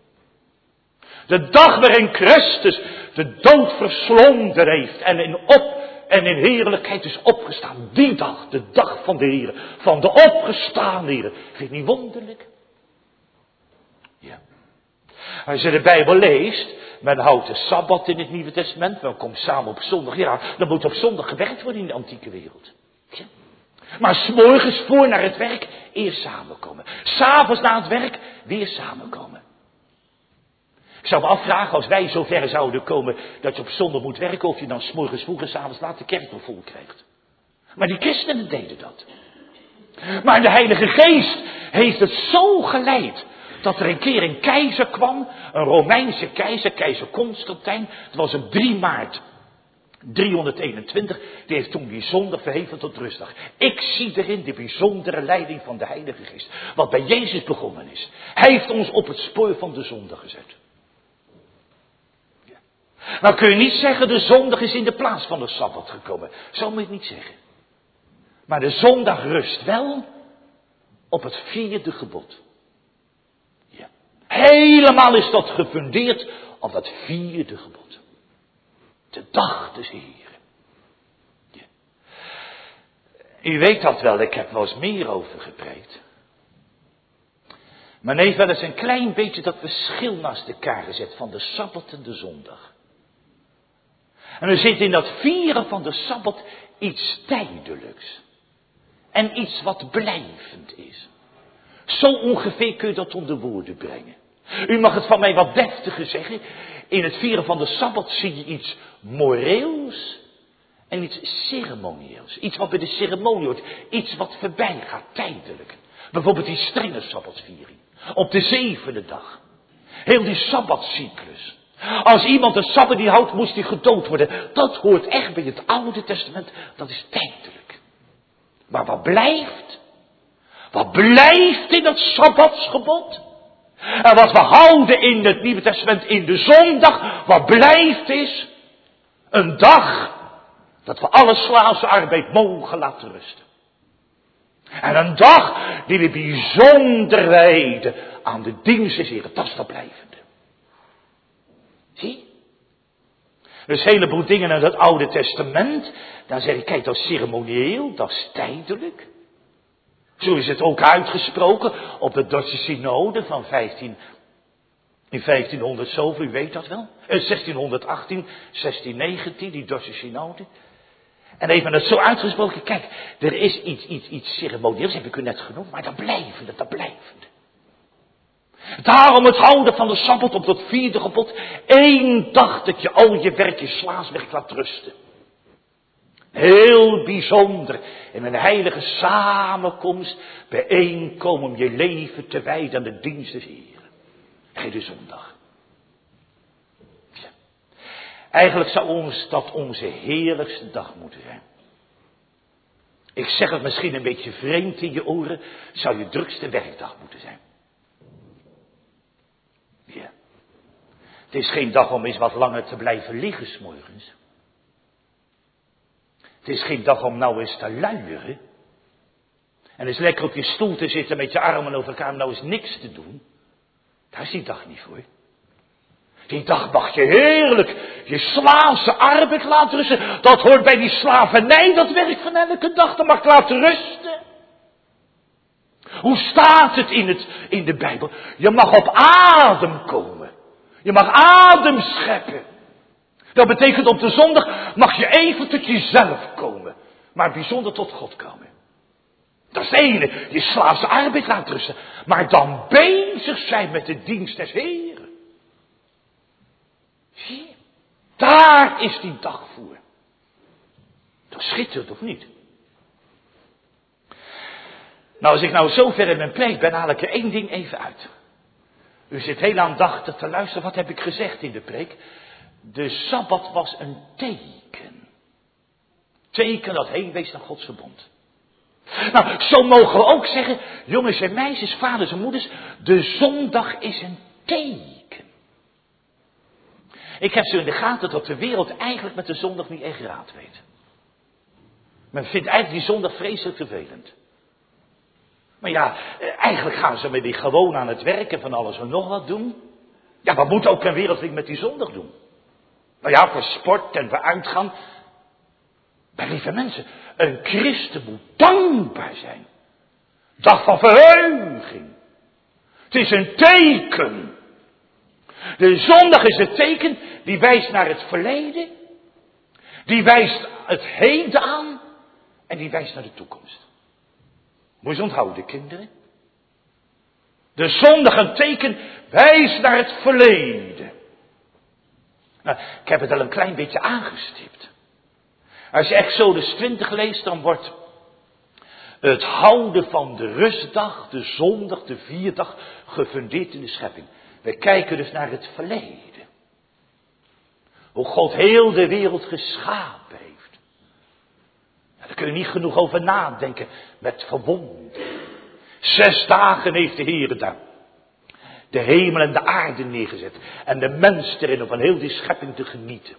[SPEAKER 1] De dag waarin Christus de dood verslonden heeft en in heerlijkheid is opgestaan. Die dag, de dag van de Heer, van de opgestaan Heer. Vind je het niet wonderlijk? Ja. Als je de Bijbel leest, men houdt de Sabbat in het Nieuwe Testament, men komt samen op zondag. Ja, dan moet op zondag gewerkt worden in de antieke wereld. Ja. Maar 's morgens voor naar het werk, eerst samenkomen. 's Avonds na het werk, weer samenkomen. Ik zou me afvragen, als wij zo ver zouden komen dat je op zondag moet werken, of je dan 's morgens vroeg en 's avonds laat de kerk nog vol krijgt. Maar die christenen deden dat. Maar de Heilige Geest heeft het zo geleid, dat er een keer een keizer kwam, een Romeinse keizer, keizer Constantijn. Het was op 3 maart 321, die heeft toen die zondag verheven tot rustdag. Ik zie erin de bijzondere leiding van de Heilige Geest. Wat bij Jezus begonnen is. Hij heeft ons op het spoor van de zondag gezet. Ja. Nou kun je niet zeggen, de zondag is in de plaats van de Sabbat gekomen. Zo moet je het niet zeggen. Maar de zondag rust wel op het 4e gebod. Ja. Helemaal is dat gefundeerd op dat 4e gebod. De dag des Heren. Ja. U weet dat wel, ik heb wel eens meer over gepreekt. Maar heeft wel eens een klein beetje dat verschil naast elkaar gezet van de Sabbat en de zondag. En er zit in dat vieren van de Sabbat iets tijdelijks. En iets wat blijvend is. Zo ongeveer kun je dat onder woorden brengen. U mag het van mij wat deftiger zeggen. In het vieren van de Sabbat zie je iets moreels en iets ceremonieels. Iets wat bij de ceremonie hoort. Iets wat voorbij gaat, tijdelijk. Bijvoorbeeld die strenge Sabbatsviering. Op de 7e dag. Heel die Sabbatcyclus. Als iemand een Sabbat niet houdt, moest hij gedood worden. Dat hoort echt bij het Oude Testament. Dat is tijdelijk. Maar wat blijft? Wat blijft in het Sabbatsgebod? En wat we houden in het Nieuwe Testament in de zondag, wat blijft is een dag dat we alle slaafse arbeid mogen laten rusten. En een dag die we bijzonder wijden aan de dienst des Heren, dat is dat blijvende. Zie? Dus een heleboel dingen in het Oude Testament, dan zeg ik, kijk, dat is ceremonieel, dat is tijdelijk. Zo is het ook uitgesproken op de Duitse synode van 1500 zoveel, u weet dat wel. 1618, 1619, die Duitse synode. En even het zo uitgesproken, kijk, er is iets ceremonieels, heb ik u net genoemd, maar dat blijvende. Daarom het houden van de Sabbat op dat 4e gebod, 1 dag dat je al je werk, je slaagswerk laat rusten. Heel bijzonder, in een heilige samenkomst, bijeenkomen om je leven te wijden aan de dienst des Heeren. Hele zondag. Ja. Eigenlijk zou dat onze heerlijkste dag moeten zijn. Ik zeg het misschien een beetje vreemd in je oren, zou je drukste werkdag moeten zijn. Ja. Het is geen dag om eens wat langer te blijven liggen 's morgens. Het is geen dag om nou eens te luieren. En eens lekker op je stoel te zitten met je armen over elkaar om nou eens niks te doen. Daar is die dag niet voor. Die dag mag je heerlijk je slaafse arbeid laten rusten. Dat hoort bij die slavernij, dat werk van elke dag. Dat mag laten rusten. Hoe staat het in de Bijbel? Je mag op adem komen. Je mag adem scheppen. Dat betekent op de zondag mag je even tot jezelf komen. Maar bijzonder tot God komen. Dat is het ene. Je slaafse arbeid laten rusten. Maar dan bezig zijn met de dienst des Heeren. Zie je? Daar is die dag voor. Dat schittert of niet? Nou, als ik nou zo ver in mijn preek ben, haal ik er 1 ding even uit. U zit heel aandachtig te luisteren. Wat heb ik gezegd in de preek? De Sabbat was een teken. Teken dat heen wees naar Gods verbond. Nou, zo mogen we ook zeggen, jongens en meisjes, vaders en moeders, de zondag is een teken. Ik heb zo in de gaten dat de wereld eigenlijk met de zondag niet echt raad weet. Men vindt eigenlijk die zondag vreselijk vervelend. Maar ja, eigenlijk gaan ze met die gewoon aan het werken van alles en nog wat doen. Ja, wat moet ook een wereldling met die zondag doen? Nou ja, voor sport en voor uitgaan. Maar lieve mensen, een christen moet dankbaar zijn. Dag van verheuging. Het is een teken. De zondag is het teken die wijst naar het verleden. Die wijst het heden aan. En die wijst naar de toekomst. Moet je onthouden, kinderen. De zondag een teken wijst naar het verleden. Nou, ik heb het al een klein beetje aangestipt. Als je Exodus 20 leest, dan wordt het houden van de rustdag, de zondag, de vierdag, gefundeerd in de schepping. We kijken dus naar het verleden. Hoe God heel de wereld geschapen heeft. Daar kun je niet genoeg over nadenken met verwondering. 6 dagen heeft de Heer daar de hemel en de aarde neergezet. En de mens erin om van heel die schepping te genieten.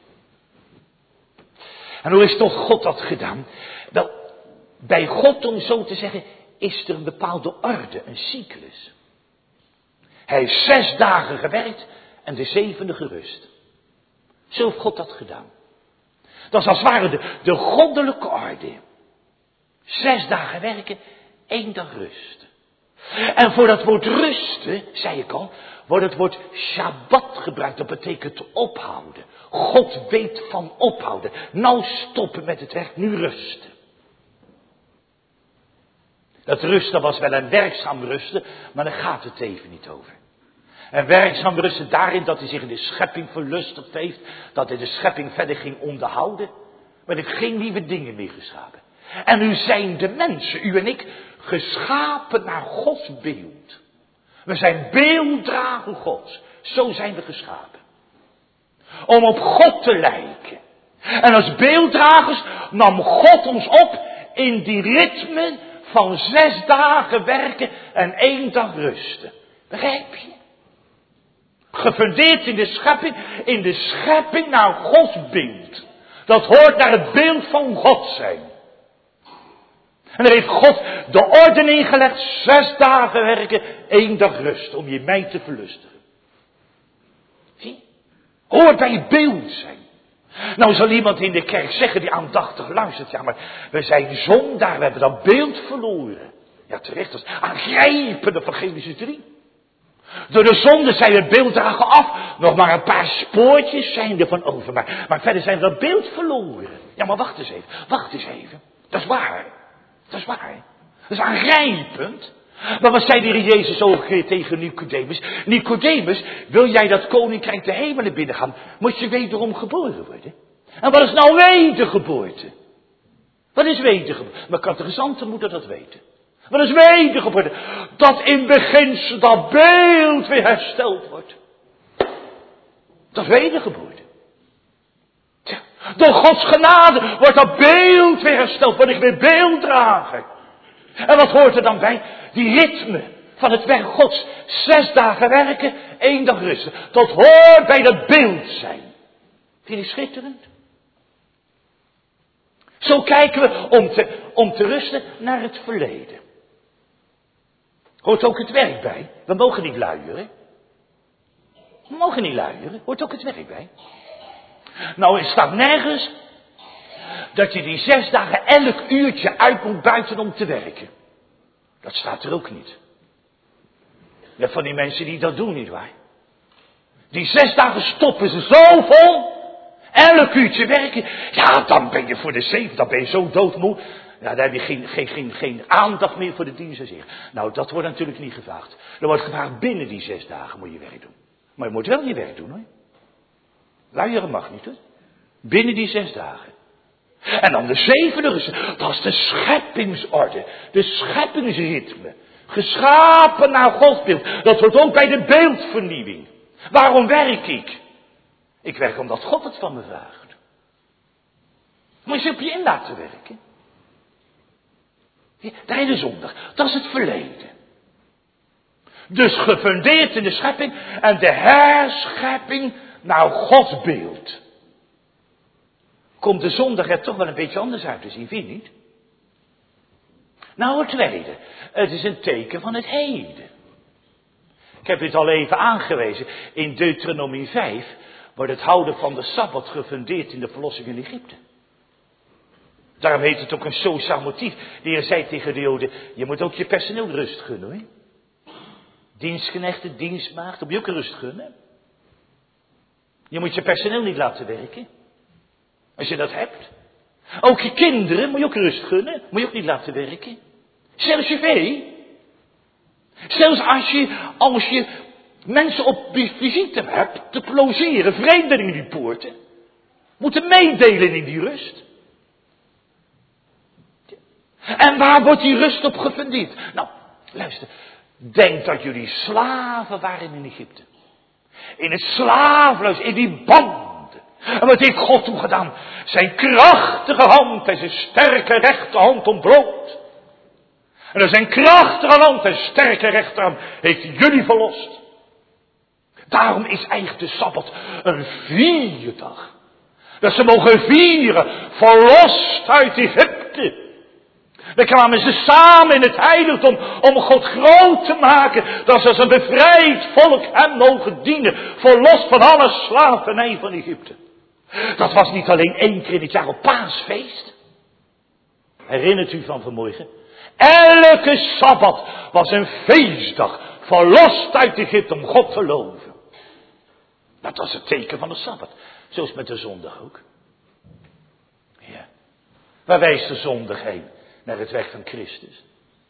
[SPEAKER 1] En hoe is toch God dat gedaan? Wel, bij God, om zo te zeggen, is er een bepaalde orde, een cyclus. Hij heeft 6 dagen gewerkt en de 7e gerust. Zo heeft God dat gedaan. Dat is als het ware de goddelijke orde. 6 dagen werken, 1 dag rust. En voor dat woord rusten, zei ik al, wordt het woord Shabbat gebruikt. Dat betekent ophouden. God weet van ophouden. Nou stoppen met het werk, nu rusten. Dat rusten was wel een werkzaam rusten, maar daar gaat het even niet over. En werkzaam rusten daarin dat hij zich in de schepping verlustigd heeft. Dat hij de schepping verder ging onderhouden. Maar er geen nieuwe dingen meer geschapen. En nu zijn de mensen, u en ik, geschapen naar Gods beeld. We zijn beelddrager Gods. Zo zijn we geschapen. Om op God te lijken. En als beelddragers nam God ons op in die ritme van 6 dagen werken en 1 dag rusten. Begrijp je? Gefundeerd in de schepping naar Gods beeld. Dat hoort naar het beeld van God zijn. En daar heeft God de orde neergelegd, 6 dagen werken, 1 dag rust, om je mij te verlustigen. Zie? Hoort bij je beeld zijn. Nou zal iemand in de kerk zeggen die aandachtig luistert, ja maar we zijn zondaar, we hebben dat beeld verloren. Ja terecht, dat is aangrijpende van Genesis 3. Door de zonde zijn we beelddragen af. Nog maar een paar spoortjes zijn er van over. Maar verder zijn we dat beeld verloren. Ja, maar wacht eens even. Dat is waar. Dat is aangrijpend. Maar wat zei de Heer Jezus ook tegen Nicodemus? Nicodemus, wil jij dat koninkrijk de hemelen binnengaan, moet je wederom geboren worden. En wat is nou wedergeboorte? Wat is wedergeboorte? Maar catechisanten moeten dat weten. Wat is wedergeboorte? Dat in beginsel dat beeld weer hersteld wordt. Dat is wedergeboorte. Ja, door Gods genade wordt dat beeld weer hersteld. Word ik weer beelddrager. En wat hoort er dan bij? Die ritme van het werk Gods. 6 dagen werken, 1 dag rusten. Dat hoort bij dat beeld zijn. Vind je schitterend? Zo kijken we om te rusten naar het verleden. Hoort ook het werk bij. We mogen niet luieren. Hoort ook het werk bij. Nou, er staat nergens dat je die 6 dagen elk uurtje uit moet buiten om te werken. Dat staat er ook niet. Je hebt van die mensen die dat doen, nietwaar? Die 6 dagen stoppen ze zo vol. Elk uurtje werken. Ja, dan ben je voor de 7, dan ben je zo doodmoe. Ja, dan heb je geen aandacht meer voor de dienst en zeer. Nou, dat wordt natuurlijk niet gevraagd. Er wordt gevraagd binnen die 6 dagen moet je werk doen. Maar je moet wel je werk doen, hoor. Luieren mag niet, hoor. Binnen die 6 dagen. En dan de 7e, dat is de scheppingsorde. De scheppingsritme. Geschapen naar Gods beeld. Dat hoort ook bij de beeldvernieuwing. Waarom werk ik? Ik werk omdat God het van me vraagt. Maar je op je in laten werken. Ja, daar in de zondag. Dat is het verleden. Dus gefundeerd in de schepping en de herschepping naar Gods beeld. Komt de zondag er toch wel een beetje anders uit te zien, vind je niet? Nou, het tweede. Het is een teken van het heden. Ik heb dit al even aangewezen. In Deuteronomie 5 wordt het houden van de Sabbat gefundeerd in de verlossing in Egypte. Daarom heet het ook een sociaal motief. De Heer zei tegen de Joden, je moet ook je personeel rust gunnen, hoor. Dienstknechten, dienstmaagd, moet je ook rust gunnen. Je moet je personeel niet laten werken. Als je dat hebt. Ook je kinderen moet je ook rust gunnen. Moet je ook niet laten werken. Zelfs je vee. Zelfs als je mensen op visite hebt te logeren, vreemdelingen die poorten, moeten meedelen in die rust. En waar wordt die rust op gefundeerd? Nou, luister. Denk dat jullie slaven waren in Egypte. In het slavenhuis, in die banden. En wat heeft God toen gedaan? Zijn krachtige hand en zijn sterke rechterhand ontbloot. En door zijn krachtige hand en sterke rechterhand heeft hij jullie verlost. Daarom is eigenlijk de Sabbat een vierdag. Dat ze mogen vieren, verlost uit Egypte. Dan kwamen ze samen in het heiligdom om God groot te maken. Dat ze als een bevrijd volk hem mogen dienen. Verlost van alle slavernij van Egypte. Dat was niet alleen 1 keer in het jaar op Paasfeest. Herinnert u van vanmorgen? Elke Sabbat was een feestdag. Verlost uit Egypte om God te loven. Dat was het teken van de Sabbat. Zoals met de zondag ook. Ja. Waar wijst de zondag heen? Naar het werk van Christus.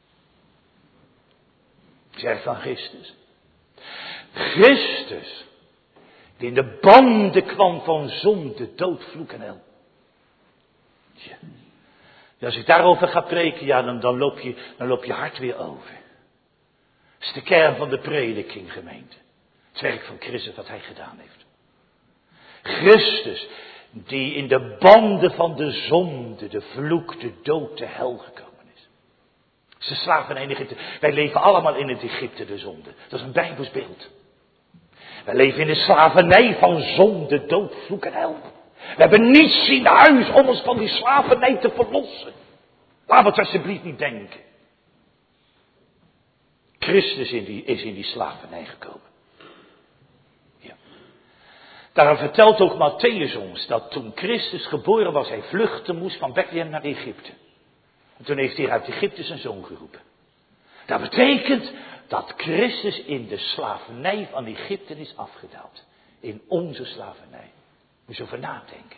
[SPEAKER 1] Het werk van Christus. Christus. Die in de banden kwam van zonde, dood, vloek en hel. Ja. Als ik daarover ga preken, ja, dan loop je hart weer over. Dat is de kern van de prediking, gemeente. Het werk van Christus wat hij gedaan heeft. Christus, die in de banden van de zonde, de vloek, de dood, de hel gekomen is. Ze slavernij in Egypte. Wij leven allemaal in het Egypte, de zonde. Dat is een Bijbels beeld. Wij leven in de slavernij van zonde, dood, vloek en hel. We hebben niets in huis om ons van die slavernij te verlossen. Laat het alsjeblieft niet denken. Christus is in die slavernij gekomen. Ja. Daarom vertelt ook Mattheüs ons dat toen Christus geboren was, hij vluchten moest van Bethlehem naar Egypte. En toen heeft hij uit Egypte zijn zoon geroepen. Dat betekent dat Christus in de slavernij van Egypte is afgedaald. In onze slavernij. Moet je over nadenken.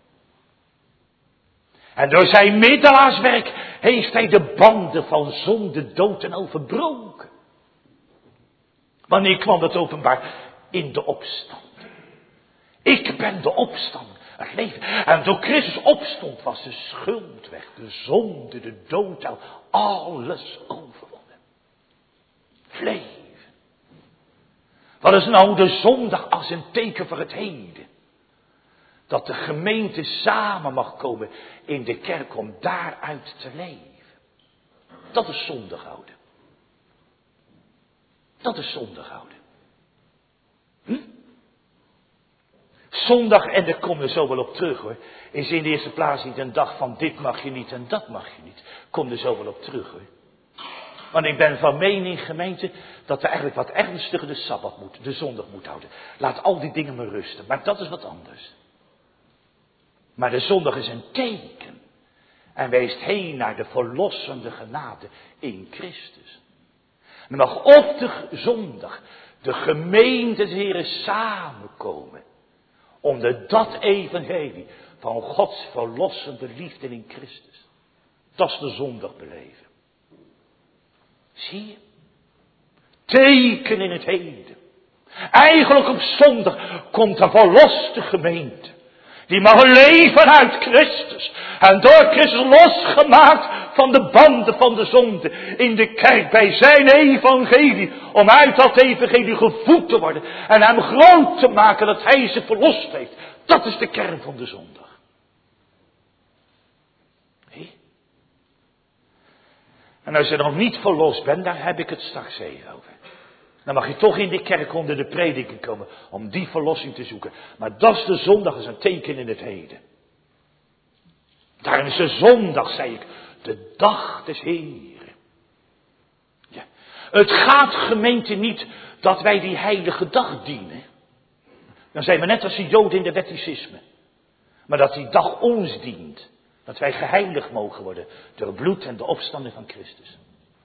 [SPEAKER 1] En door zijn middelaarswerk heeft hij de banden van zonde, dood en overbroken. Wanneer kwam dat openbaar? In de opstanding. Ik ben de opstanding, het leven. En door Christus opstond was de schuld weg, de zonde, de dood, alles overwonnen. Leven. Wat is nou de zondag als een teken voor het heden? Dat de gemeente samen mag komen in de kerk om daaruit te leven. Dat is zondag houden. Dat is zondag houden. Zondag, en daar komen we zo wel op terug hoor, is in de eerste plaats niet een dag van dit mag je niet en dat mag je niet. Kom er zo wel op terug hoor. Want ik ben van mening, gemeente, dat we eigenlijk wat ernstiger de Sabbat moet, de zondag moet houden. Laat al die dingen maar rusten, maar dat is wat anders. Maar de zondag is een teken. En wijst heen naar de verlossende genade in Christus. En mag op de zondag de gemeente des Heren samenkomen. Onder dat evangelie van Gods verlossende liefde in Christus. Dat is de zondag beleven. Zie je? Teken in het heden. Eigenlijk op zondag komt de verloste gemeente. Die mag leven uit Christus. En door Christus losgemaakt van de banden van de zonde. In de kerk bij zijn evangelie. Om uit dat evangelie gevoed te worden. En hem groot te maken dat hij ze verlost heeft. Dat is de kern van de zondag. Hé? En als je nog niet verlost bent, daar heb ik het straks even over. Dan mag je toch in de kerk onder de prediking komen om die verlossing te zoeken. Maar dat is de zondag, is een teken in het heden. Daarom is de zondag, zei ik, de dag des Heren. Ja. Het gaat gemeente niet dat wij die heilige dag dienen. Dan zijn we net als de Joden in de wetticisme. Maar dat die dag ons dient. Dat wij geheiligd mogen worden door het bloed en de opstanding van Christus.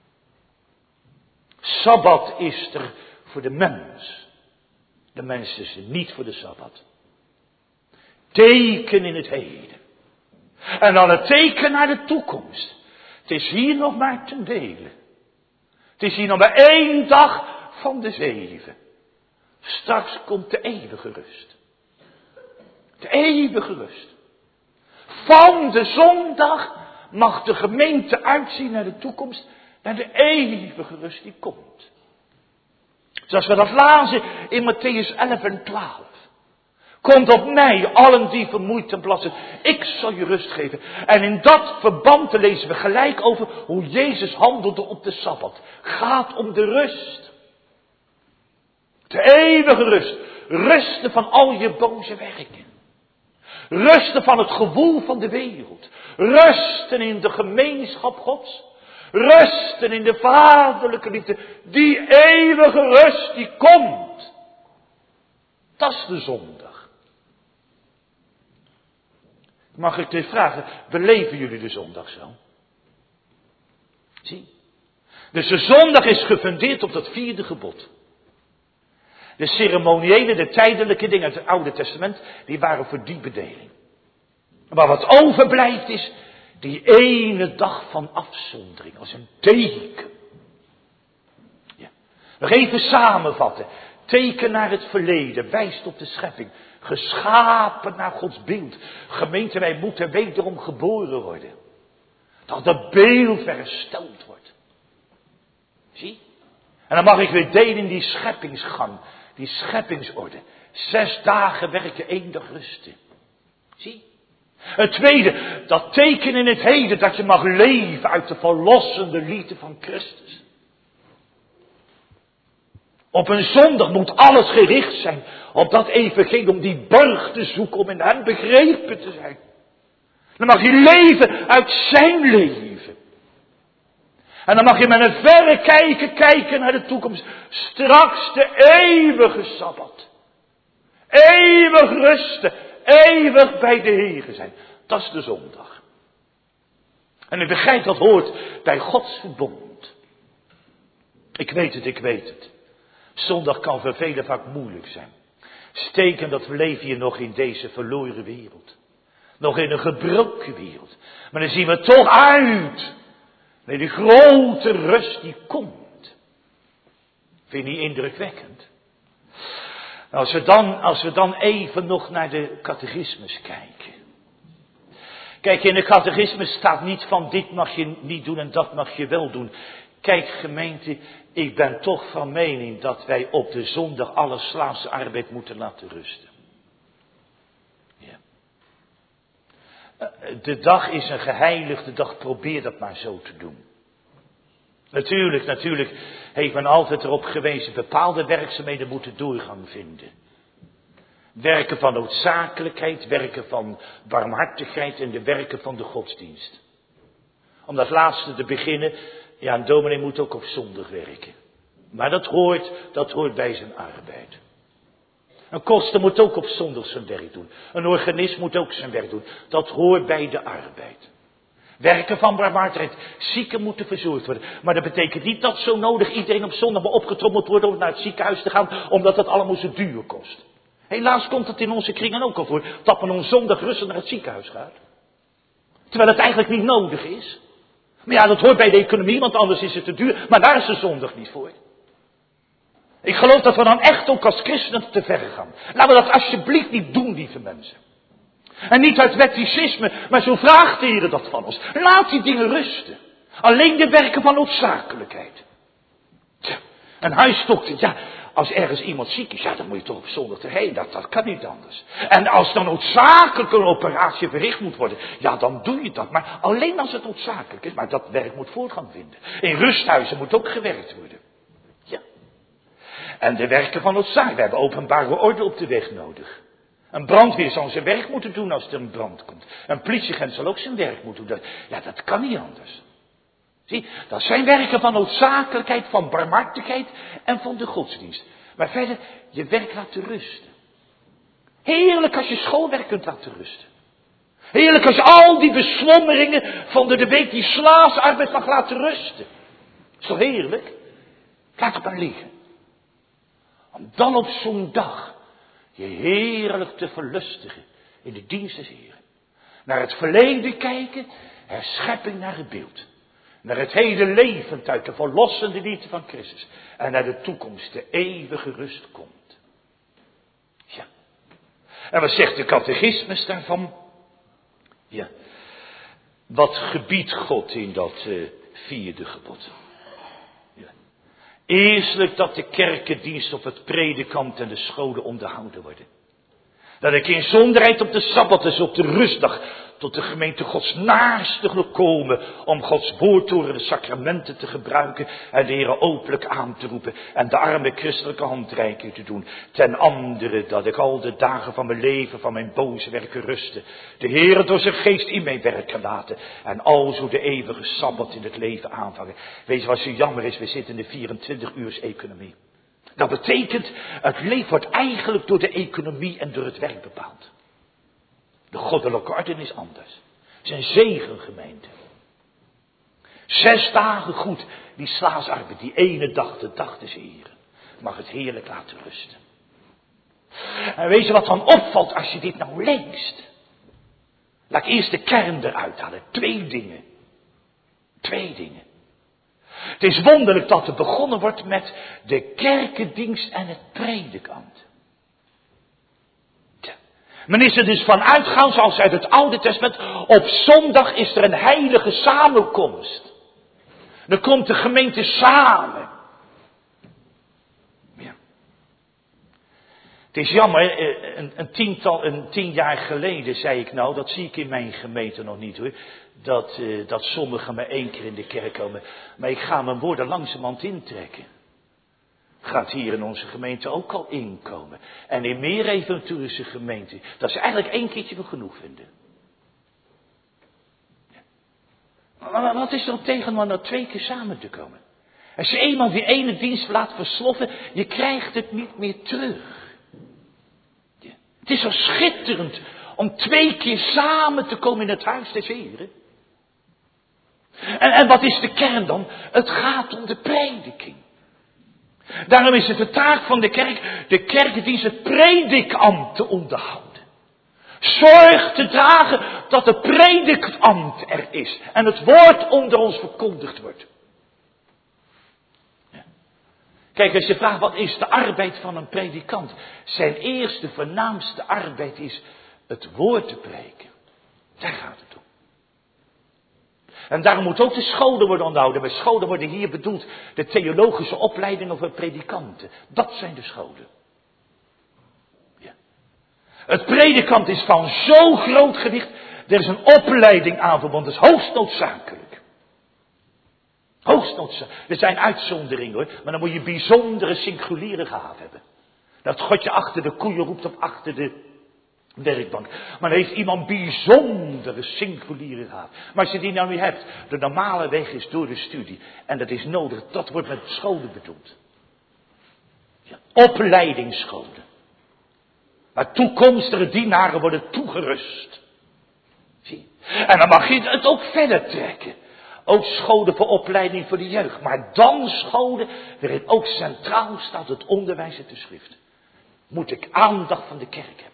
[SPEAKER 1] Sabbat is er voor de mens. De mens is er niet voor de Sabbat. Teken in het heden. En dan het teken naar de toekomst. Het is hier nog maar ten dele. Het is hier nog maar 1 dag van de 7. Straks komt de eeuwige rust. De eeuwige rust. Van de zondag mag de gemeente uitzien naar de toekomst. Naar de eeuwige rust die komt. Zoals we dat lazen in Mattheüs 11 en 12. Komt op mij, allen die vermoeid en belast zijn. Ik zal je rust geven. En in dat verband lezen we gelijk over hoe Jezus handelde op de Sabbat. Gaat om de rust. De eeuwige rust. Rusten van al je boze werken. Rusten van het gewoel van de wereld. Rusten in de gemeenschap Gods. Rusten in de vaderlijke liefde. Die eeuwige rust die komt. Dat is de zondag. Mag ik dit vragen? Beleven jullie de zondag zo? Zie. Dus de zondag is gefundeerd op dat 4e gebod. De ceremoniële, de tijdelijke dingen uit het Oude Testament, die waren voor die bedeling. Maar wat overblijft is die ene dag van afzondering als een teken. Ja. Nog even samenvatten. Teken naar het verleden, wijst op de schepping. Geschapen naar Gods beeld. Gemeente, wij moeten wederom geboren worden. Dat het beeld hersteld wordt. Zie? En dan mag ik weer delen in die scheppingsgang. Die scheppingsorde. 6 dagen werken, 1 dag rusten. Zie? Het tweede, dat teken in het heden dat je mag leven uit de verlossende liefde van Christus. Op een zondag moet alles gericht zijn op dat evangelie, om die borg te zoeken, om in hem begrepen te zijn. Dan mag je leven uit zijn leven. En dan mag je met een verre kijken naar de toekomst. Straks de eeuwige Sabbat. Eeuwig rusten. Eeuwig bij de Heere zijn. Dat is de zondag. En u begrijpt, dat hoort bij Gods verbond. Ik weet het. Zondag kan voor velen vaak moeilijk zijn. Steken dat we leven hier nog in deze verloren wereld. Nog in een gebroken wereld. Maar dan zien we toch uit. Naar die grote rust die komt. Vind je niet indrukwekkend? Als we dan even nog naar de catechismus kijken. Kijk, in de catechismus staat niet van dit mag je niet doen en dat mag je wel doen. Kijk gemeente, ik ben toch van mening dat wij op de zondag alle slaafse arbeid moeten laten rusten. Ja. De dag is een geheiligde dag, probeer dat maar zo te doen. Natuurlijk heeft men altijd erop gewezen, bepaalde werkzaamheden moeten doorgang vinden. Werken van noodzakelijkheid, werken van barmhartigheid en de werken van de godsdienst. Om dat laatste te beginnen, ja, een dominee moet ook op zondag werken. Maar dat hoort bij zijn arbeid. Een koster moet ook op zondag zijn werk doen. Een organist moet ook zijn werk doen. Dat hoort bij de arbeid. Werken van barmhartigheid. Zieken moeten verzorgd worden. Maar dat betekent niet dat zo nodig iedereen op zondag maar opgetrommeld wordt om naar het ziekenhuis te gaan, omdat dat allemaal zo duur kost. Helaas komt het in onze kringen ook al voor, dat men op zondag rustig naar het ziekenhuis gaat. Terwijl het eigenlijk niet nodig is. Maar ja, dat hoort bij de economie, want anders is het te duur. Maar daar is de zondag niet voor. Ik geloof dat we dan echt ook als christenen te ver gaan. Laten we dat alsjeblieft niet doen, lieve mensen. En niet uit wetticisme, maar zo vraagt de Heer dat van ons. Laat die dingen rusten. Alleen de werken van noodzakelijkheid. Tja, een huisdokter, ja, als ergens iemand ziek is, ja, dan moet je toch op zondag erheen. Dat kan niet anders. En als dan noodzakelijk een operatie verricht moet worden, ja, dan doe je dat. Maar alleen als het noodzakelijk is. Maar dat werk moet voortgang vinden. In rusthuizen moet ook gewerkt worden. Ja. En de werken van noodzakelijk. We hebben openbare orde op de weg nodig. Een brandweer zal zijn werk moeten doen als er een brand komt. Een politieagent zal ook zijn werk moeten doen. Ja, dat kan niet anders. Zie, dat zijn werken van noodzakelijkheid, van barmhartigheid en van de godsdienst. Maar verder, je werk laten rusten. Heerlijk als je schoolwerk kunt laten rusten. Heerlijk als je al die beslommeringen van de week, die slaafsarbeid mag laten rusten. Is toch heerlijk? Laat het maar liggen. Om dan op zo'n dag je heerlijk te verlustigen in de dienst des Heeren. Naar het verleden kijken, herschepping naar het beeld. Naar het hele levend uit de verlossende liefde van Christus. En naar de toekomst, de eeuwige rust komt. Ja. En wat zegt de catechismus daarvan? Ja. Wat gebiedt God in dat vierde gebod? Ja. Eerstelijk dat de kerkendienst op het predikant en de scholen onderhouden worden. Dat ik in zonderheid op de Sabbat, dus op de rustdag, tot de gemeente Gods naaste komen om Gods woord door de sacramenten te gebruiken en de Heere openlijk aan te roepen en de arme christelijke handreiking te doen. Ten andere dat ik al de dagen van mijn leven, van mijn boze werken rusten, de Heere door zijn geest in mijn werken laten en alzo de eeuwige Sabbat in het leven aanvangen. Weet je wat zo jammer is, we zitten in de 24-uurs-economie. Dat betekent, het leven wordt eigenlijk door de economie en door het werk bepaald. De goddelijke orde is anders. Het is een zegengemeente. 6 dagen goed, die slaafsarbeid, die ene dag, de dag des Heren, mag het heerlijk laten rusten. En weet je wat dan opvalt als je dit nou leest? Laat ik eerst de kern eruit halen. 2 dingen. 2 dingen. Het is wonderlijk dat er begonnen wordt met de kerkendienst en het predikant. Men is er dus van uitgaan, zoals uit het Oude Testament, op zondag is er een heilige samenkomst. Dan komt de gemeente samen. Ja. Het is jammer, een 10 jaar geleden zei ik nou, dat zie ik in mijn gemeente nog niet hoor, dat sommigen maar 1 keer in de kerk komen. Maar ik ga mijn woorden langzamerhand intrekken. Gaat hier in onze gemeente ook al inkomen. En in meer evangelische gemeenten. Dat ze eigenlijk 1 keertje wel genoeg vinden. Maar wat is er dan tegen om nou 2 keer samen te komen? Als je eenmaal die ene dienst laat versloffen, je krijgt het niet meer terug. Ja. Het is zo schitterend om 2 keer samen te komen in het huis des Heren. En wat is de kern dan? Het gaat om de prediking. Daarom is het de taak van de kerk die zijn predikambt te onderhouden. Zorg te dragen dat het predikambt er is en het woord onder ons verkondigd wordt. Ja. Kijk, als je vraagt wat is de arbeid van een predikant? Zijn eerste voornaamste arbeid is het woord te preken. Daar gaat het om. En daarom moet ook de scholen worden onderhouden. Met scholen worden hier bedoeld de theologische opleidingen voor predikanten. Dat zijn de scholen. Ja. Het predikant is van zo groot gewicht. Er is een opleiding aan verbonden. Dat is hoogst noodzakelijk. Hoogst noodzakelijk. Er zijn uitzonderingen hoor. Maar dan moet je bijzondere singuliere gaven hebben. Dat God je achter de koeien roept of achter de werkbank. Maar dan heeft iemand bijzondere singuliere gaven. Maar als je die nou niet hebt, de normale weg is door de studie. En dat is nodig, dat wordt met scholen bedoeld. Ja, opleidingsscholen. Waar toekomstige dienaren worden toegerust. Zie. En dan mag je het ook verder trekken. Ook scholen voor opleiding voor de jeugd. Maar dan scholen waarin ook centraal staat het onderwijs en de schrift. Moet ik aandacht van de kerk hebben.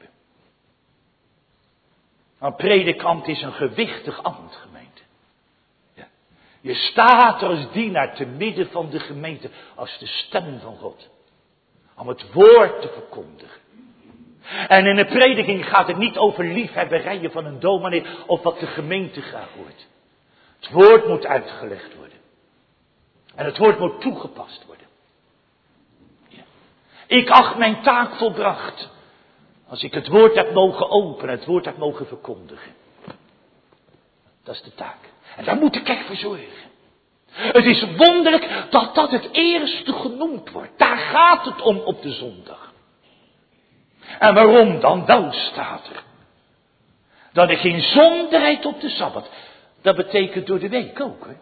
[SPEAKER 1] Een predikant is een gewichtig ambt, gemeente. Ja. Je staat er als dienaar te midden van de gemeente als de stem van God. Om het woord te verkondigen. En in de prediking gaat het niet over liefhebberijen van een dominee of wat de gemeente graag hoort. Het woord moet uitgelegd worden. En het woord moet toegepast worden. Ja. Ik acht mijn taak volbracht. Als ik het woord heb mogen openen, het woord heb mogen verkondigen. Dat is de taak. En daar moet de kerk voor zorgen. Het is wonderlijk dat dat het eerste genoemd wordt. Daar gaat het om op de zondag. En waarom dan? Wel staat er. Dat er geen zonderheid op de Sabbat. Dat betekent door de week ook. Hè?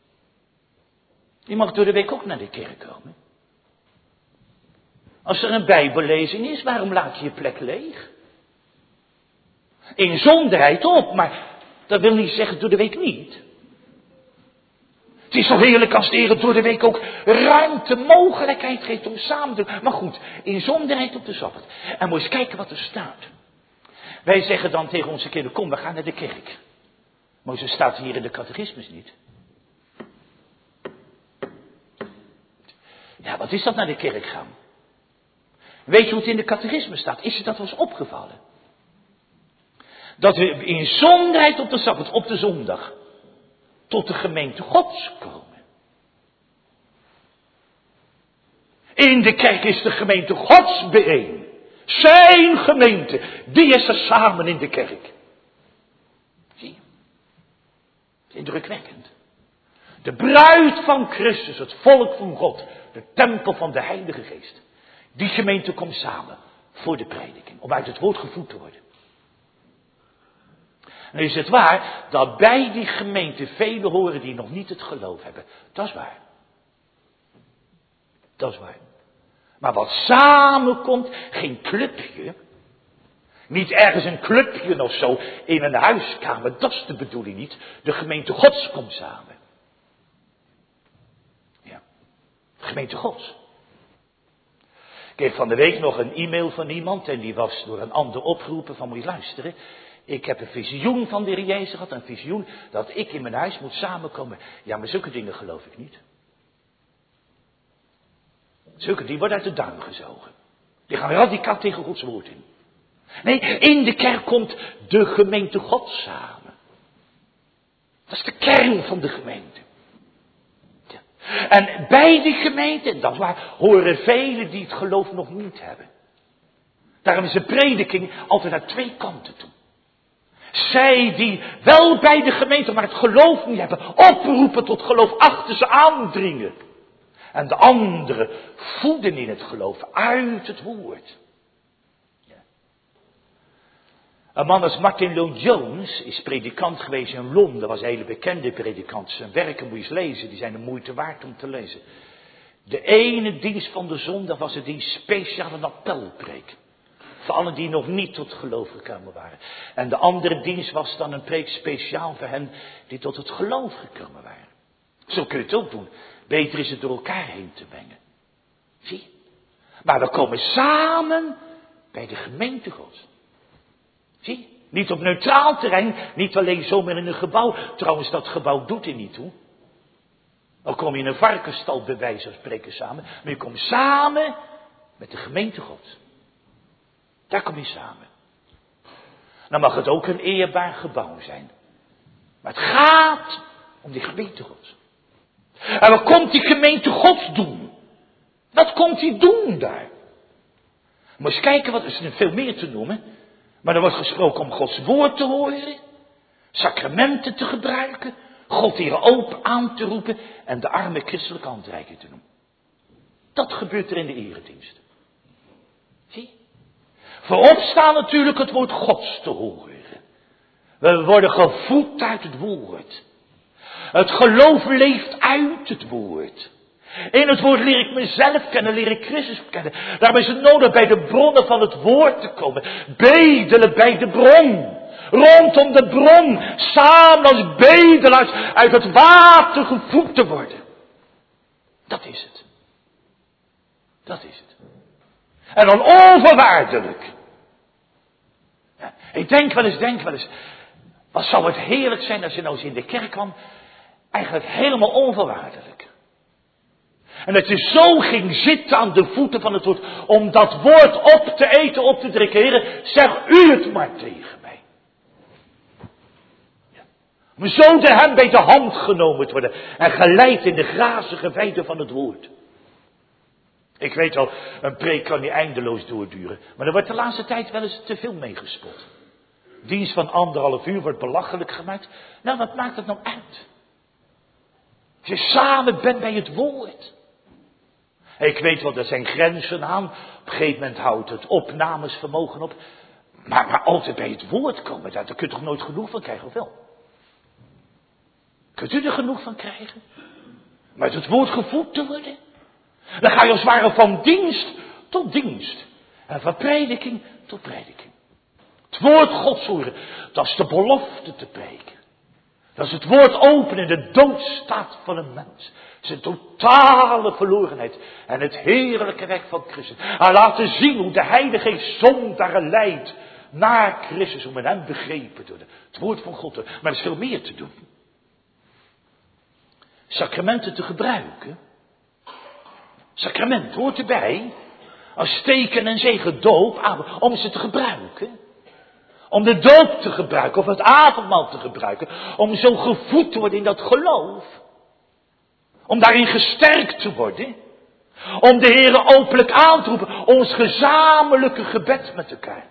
[SPEAKER 1] Je mag door de week ook naar de kerk komen. Als er een bijbellezing is, waarom laat je je plek leeg? In zonderheid op, maar dat wil niet zeggen door de week niet. Het is zo heerlijk als de Heer door de week ook ruimte, mogelijkheid geeft om samen te doen. Maar goed, in zonderheid op de Sabbat. En moet eens kijken wat er staat. Wij zeggen dan tegen onze kinderen, kom we gaan naar de kerk. Maar zo staat hier in de catechismus niet. Ja, wat is dat naar de kerk gaan? Weet je hoe het in de catechismus staat? Is je dat wel eens opgevallen? Dat we in zonderheid op de Sabbat, op de zondag, tot de gemeente Gods komen. In de kerk is de gemeente Gods bijeen. Zijn gemeente, die is er samen in de kerk. Zie je? Indrukwekkend. De bruid van Christus, het volk van God, de tempel van de Heilige Geest. Die gemeente komt samen voor de prediking, om uit het woord gevoed te worden. Nu is het waar dat bij die gemeente velen horen die nog niet het geloof hebben. Dat is waar. Dat is waar. Maar wat samenkomt, geen clubje. Niet ergens een clubje of zo in een huiskamer, dat is de bedoeling niet. De gemeente Gods komt samen. Ja, de gemeente Gods. Ik kreeg van de week nog een e-mail van iemand en die was door een ander opgeroepen van moet je luisteren. Ik heb een visioen van de Heer Jezus gehad, een visioen dat ik in mijn huis moet samenkomen. Ja, maar zulke dingen geloof ik niet. Zulke die worden uit de duim gezogen. Die gaan radicaal tegen Gods woord in. Nee, in de kerk komt de gemeente God samen. Dat is de kern van de gemeente. Ja. En bij die gemeente, dat is waar, horen velen die het geloof nog niet hebben. Daarom is de prediking altijd naar twee kanten toe. Zij die wel bij de gemeente, maar het geloof niet hebben, oproepen tot geloof, achter ze aandringen. En de anderen voeden in het geloof uit het woord. Ja. Een man als Martin Lloyd-Jones is predikant geweest in Londen. Was een hele bekende predikant. Zijn werken moet je eens lezen, die zijn de moeite waard om te lezen. De ene dienst van de zondag was een dienst speciaal een appelpreek. Voor allen die nog niet tot geloof gekomen waren. En de andere dienst was dan een preek speciaal voor hen die tot het geloof gekomen waren. Zo kun je het ook doen. Beter is het door elkaar heen te brengen. Zie je? Maar we komen samen bij de gemeente God. Zie je? Niet op neutraal terrein, niet alleen zomaar in een gebouw. Trouwens, dat gebouw doet er niet toe. Dan kom je in een varkensstal bij wijze van spreken samen. Maar je komt samen met de gemeente God. Daar kom je samen. Dan mag het ook een eerbaar gebouw zijn. Maar het gaat om die gemeente God. En wat komt die gemeente God doen? Wat komt hij doen daar? Moet je eens kijken, wat is er veel meer te noemen. Maar er wordt gesproken om Gods woord te horen. Sacramenten te gebruiken. God hier open aan te roepen. En de arme christelijke handreiking te doen. Dat gebeurt er in de eredienst. Zie? Voorop staat natuurlijk het woord Gods te horen. We worden gevoed uit het woord. Het geloof leeft uit het woord. In het woord leer ik mezelf kennen, leer ik Christus kennen. Daarom is het nodig bij de bronnen van het woord te komen. Bedelen bij de bron. Rondom de bron. Samen als bedelaars uit het water gevoed te worden. Dat is het. Dat is het. En dan onvoorwaardelijk. Ja, ik denk wel eens. Wat zou het heerlijk zijn als je nou eens in de kerk kwam. Eigenlijk helemaal onvoorwaardelijk. En dat je zo ging zitten aan de voeten van het woord. Om dat woord op te eten, op te drinken. Heren, zeg u het maar tegen mij. Ja. Om zo door hem bij de hand genomen te worden. En geleid in de grazige weide van het woord. Ik weet wel, een preek kan niet eindeloos doorduren. Maar er wordt de laatste tijd wel eens te veel meegespot. Dienst van 1,5 uur wordt belachelijk gemaakt. Nou, wat maakt het nou uit? Als je samen bent bij het woord. Ik weet wel, er zijn grenzen aan. Op een gegeven moment houdt het opnamesvermogen op. Maar altijd bij het woord komen, daar kun je toch nooit genoeg van krijgen, of wel? Kunt u er genoeg van krijgen? Met het woord gevoed te worden? Dan ga je als het ware van dienst tot dienst. En van prediking tot prediking. Het woord Gods horen, dat is de belofte te preken. Dat is het woord openen in de doodstaat van een mens. Zijn totale verlorenheid. En het heerlijke werk van Christus. En laten zien hoe de Heilige Geest zondaren leidt naar Christus. Om in hem begrepen te worden. Het woord van God. Maar er is veel meer te doen. Sacramenten te gebruiken. Sacrament hoort erbij. Als teken en zegen doop. Om ze te gebruiken. Om de doop te gebruiken. Of het avondmaal te gebruiken. Om zo gevoed te worden in dat geloof. Om daarin gesterkt te worden. Om de Heere openlijk aan te roepen. Ons gezamenlijke gebed met elkaar.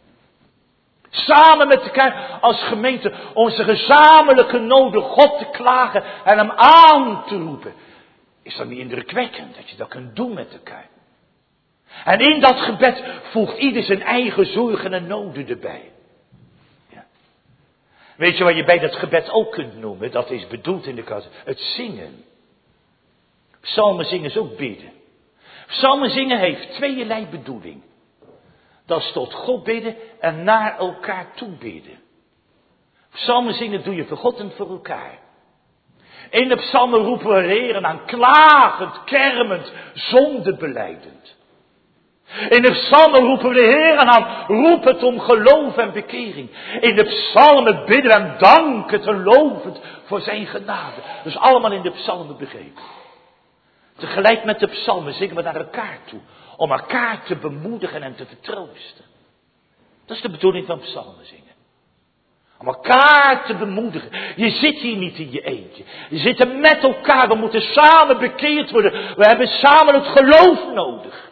[SPEAKER 1] Samen met elkaar als gemeente. Onze gezamenlijke noden God te klagen. En hem aan te roepen. Is dat niet indrukwekkend dat je dat kunt doen met elkaar? En in dat gebed voegt ieder zijn eigen zorgen en noden erbij. Ja. Weet je wat je bij dat gebed ook kunt noemen? Dat is bedoeld in de kast. Het zingen. Psalmen zingen is ook bidden. Psalmen zingen heeft tweeërlei bedoeling. Dat is tot God bidden en naar elkaar toe bidden. Psalmen zingen doe je voor God en voor elkaar. In de psalmen roepen we Heren aan, klagend, kermend, zondebelijdend. In de psalmen roepen we de Heren aan, roep het om geloof en bekering. In de psalmen bidden we hem dankend en lovend voor zijn genade. Dus allemaal in de psalmen begrepen. Tegelijk met de psalmen zingen we naar elkaar toe. Om elkaar te bemoedigen en te vertroosten. Dat is de bedoeling van psalmen zingen. Om elkaar te bemoedigen. Je zit hier niet in je eentje. Je zit er met elkaar. We moeten samen bekeerd worden. We hebben samen het geloof nodig.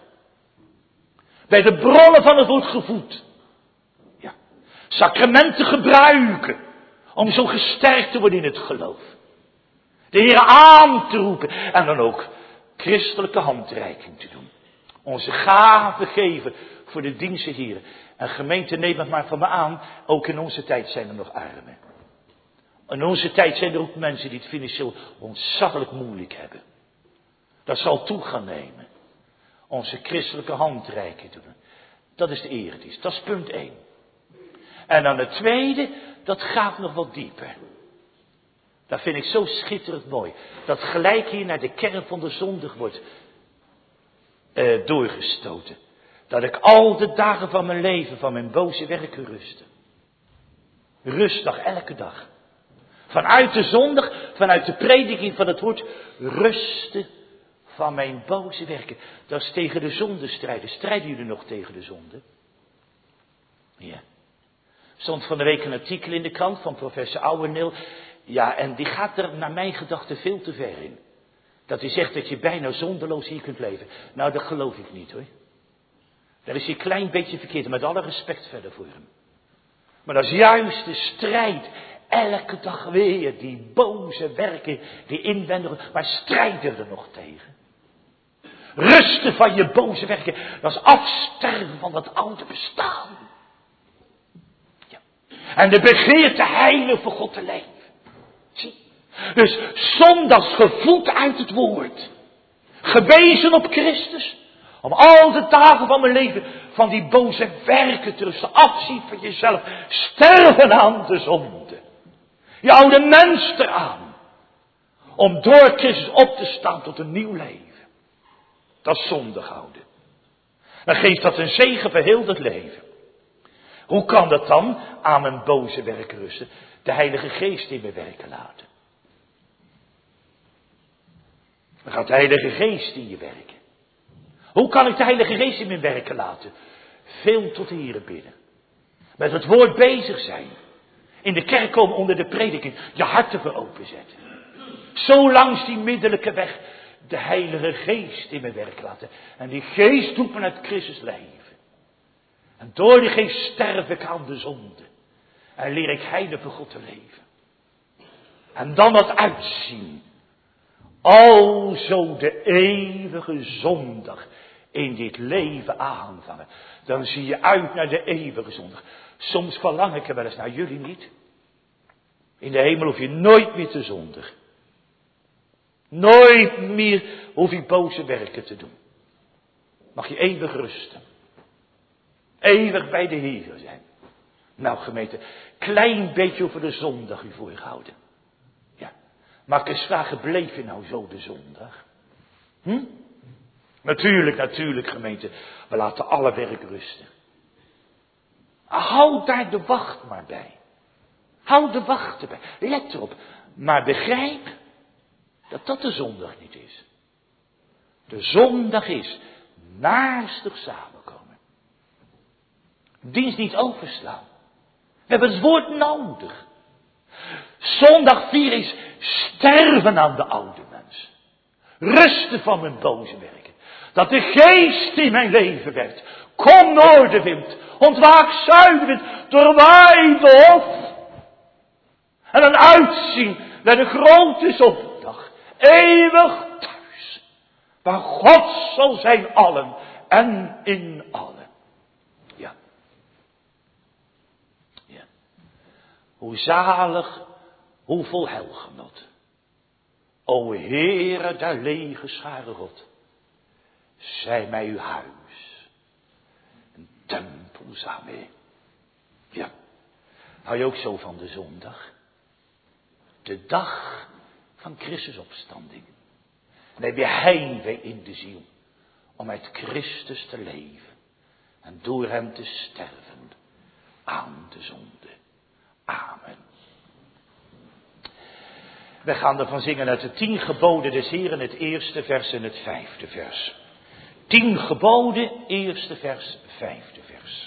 [SPEAKER 1] Bij de bronnen van het woord gevoed. Ja. Sacramenten gebruiken. Om zo gesterkt te worden in het geloof. De Heer aan te roepen. En dan ook christelijke handreiking te doen. Onze gaven geven voor de diensten hier. En gemeente, neem het maar van me aan. Ook in onze tijd zijn er nog armen. In onze tijd zijn er ook mensen die het financieel ontzaggelijk moeilijk hebben. Dat zal toe gaan nemen. Onze christelijke handreiking te doen. Dat is de eredienst. Dat is punt 1. En dan het tweede, dat gaat nog wat dieper. Dat vind ik zo schitterend mooi. Dat gelijk hier naar de kern van de zondag wordt. doorgestoten. Dat ik al de dagen van mijn leven, van mijn boze werken rustte. Rustdag, elke dag. Vanuit de zondag, vanuit de prediking van het woord, rusten van mijn boze werken. Dat is tegen de zonde strijden. Strijden jullie nog tegen de zonde? Ja. Stond van de week een artikel in de krant van professor Ouweneel. Ja, en die gaat er naar mijn gedachten veel te ver in. Dat hij zegt dat je bijna zondeloos hier kunt leven. Nou, dat geloof ik niet hoor. Daar is hij een klein beetje verkeerd, met alle respect verder voor hem. Maar dat is juist de strijd. Elke dag weer die boze werken, die inwendige, maar strijden er nog tegen. Rusten van je boze werken, dat is afsterven van dat oude bestaan. Ja. En de begeerte heilig voor God te leven. Zie. Dus zondags gevoed uit het woord. Gewezen op Christus. Om al de dagen van mijn leven van die boze werken te rusten. Afzien van jezelf. Sterven aan de zonde. Je oude mens eraan. Om door Christus op te staan tot een nieuw leven. Dat is zondig houden. Dan geeft dat een zegen voor heel het leven. Hoe kan dat dan aan mijn boze werken rusten? De Heilige Geest in me werken laten. Dan gaat de Heilige Geest in je werken. Hoe kan ik de Heilige Geest in me werken laten? Veel tot de Here bidden. Met het woord bezig zijn. In de kerk komen onder de prediking. Je hart ervoor openzetten. Zo langs die middelijke weg. De Heilige Geest in me werken laten. En die Geest doet me uit Christus leven. En door die Geest sterf ik aan de zonde. En leer ik heilig voor God te leven. En dan dat uitzien. Alzo de eeuwige zondag in dit leven aanvangen. Dan zie je uit naar de eeuwige zondag. Soms verlang ik er wel eens naar, jullie niet. In de hemel hoef je nooit meer te zondigen. Nooit meer hoef je boze werken te doen. Mag je eeuwig rusten. Eeuwig bij de Heer zijn. Nou gemeente, klein beetje over de zondag u voorgehouden. Ja, maar ik eens vragen, bleef je nou zo de zondag? Natuurlijk gemeente, we laten alle werk rusten. Houd daar de wacht maar bij. Houd de wacht erbij. Let erop. Maar begrijp dat dat de zondag niet is. De zondag is naastig samenkomen. Dienst niet overslaan. We hebben het woord nodig. Zondag 4 is sterven aan de oude mens. Rusten van mijn boze werken. Dat de Geest in mijn leven werkt. Kom noordenwind. Ontwaak zuidenwind. Doorwaai de hof. En een uitzien naar de grote zondag. Eeuwig thuis. Waar God zal zijn allen en in allen. Ja. Ja. Hoe zalig, hoe vol heilgenot. O Heere, der lege schare God. Zij mij uw huis. Een tempel samen. Ja. Hou je ook zo van de zondag? De dag van Christus opstanding. Dan heb je heimwee in de ziel. Om uit Christus te leven. En door hem te sterven. Aan de zonde. Amen. We gaan ervan zingen uit de 10 geboden des Heeren, het eerste vers en het 5e vers. 10 geboden, eerste vers, 5e vers.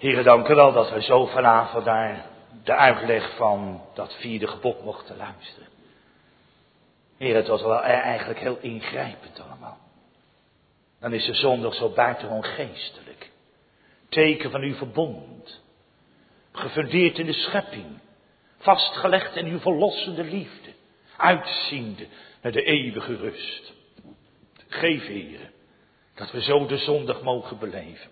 [SPEAKER 1] Heere, dank u wel dat we zo vanavond naar de uitleg van dat 4e gebod mochten luisteren. Heer, het was wel eigenlijk heel ingrijpend allemaal. Dan is de zondag zo buitengewoon geestelijk. Teken van uw verbond. Gefundeerd in de schepping. Vastgelegd in uw verlossende liefde. Uitziende naar de eeuwige rust. Geef, Heer, dat we zo de zondag mogen beleven.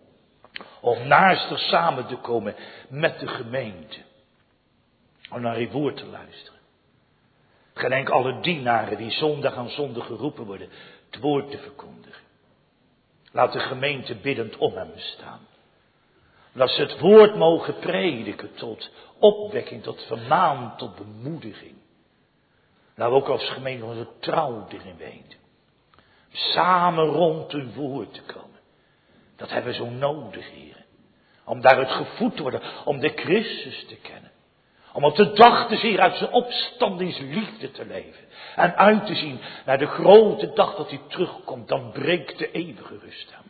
[SPEAKER 1] Om naastig samen te komen met de gemeente. Om naar uw woord te luisteren. Gedenk alle dienaren die zondag aan zondag geroepen worden. Het woord te verkondigen. Laat de gemeente biddend om hem staan. Dat ze het woord mogen prediken tot opwekking, tot vermaan, tot bemoediging. Laten we ook als gemeente onze trouw erin weten. Samen rond uw woord te komen. Dat hebben we zo nodig, Heer. Om daaruit gevoed te worden, om de Christus te kennen. Om op de dag te zien uit zijn opstandingsliefde te leven. En uit te zien naar de grote dag dat hij terugkomt. Dan breekt de eeuwige rust aan.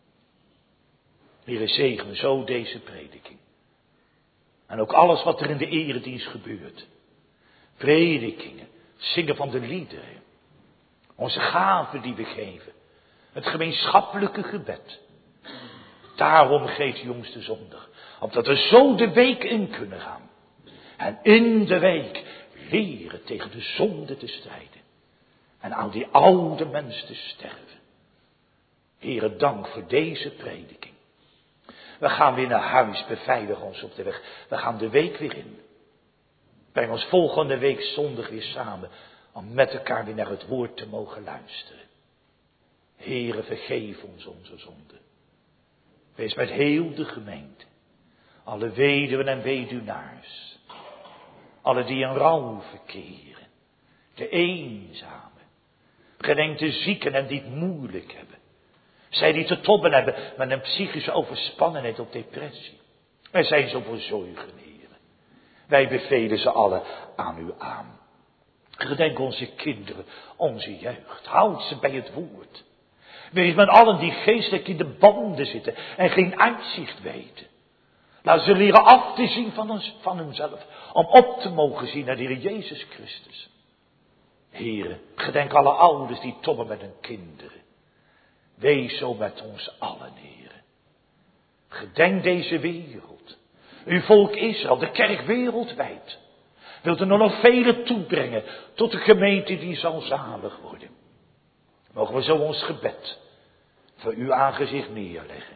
[SPEAKER 1] Heer, zegen zo deze prediking. En ook alles wat er in de eredienst gebeurt. Predikingen, zingen van de liederen. Onze gaven die we geven. Het gemeenschappelijke gebed. Daarom geeft jongste zondag. Opdat we zo de week in kunnen gaan. En in de week leren tegen de zonde te strijden. En aan die oude mens te sterven. Heere, dank voor deze prediking. We gaan weer naar huis, beveiligen ons op de weg. We gaan de week weer in. Breng ons volgende week zondag weer samen. Om met elkaar weer naar het woord te mogen luisteren. Heere, vergeef ons onze zonden. Wees met heel de gemeente. Alle weduwen en weduwnaars. Alle die in rouw verkeren. De eenzamen. Gedenk de zieken en die het moeilijk hebben. Zij die te tobben hebben met een psychische overspannenheid of depressie. Wij zijn zo verzorgen, Heer. Wij bevelen ze allen aan u aan. Gedenk onze kinderen, onze jeugd. Houd ze bij het woord. Wees met allen die geestelijk in de banden zitten en geen uitzicht weten. Laat ze leren af te zien van hunzelf. Om op te mogen zien naar de Heer Jezus Christus. Heere, gedenk alle ouders die tobben met hun kinderen. Wees zo met ons allen, Heere. Gedenk deze wereld. Uw volk Israël, de kerk wereldwijd. Wilt er nog vele toebrengen tot de gemeente die zal zalig worden. Mogen we zo ons gebed voor uw aangezicht neerleggen.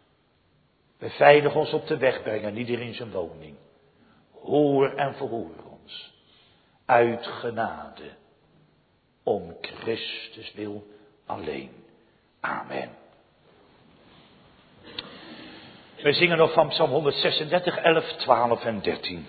[SPEAKER 1] Beveilig ons op de weg brengen, ieder in zijn woning. Hoor en verhoor ons. Uit genade. Om Christus wil alleen. Amen. We zingen nog van Psalm 136, 11, 12 en 13.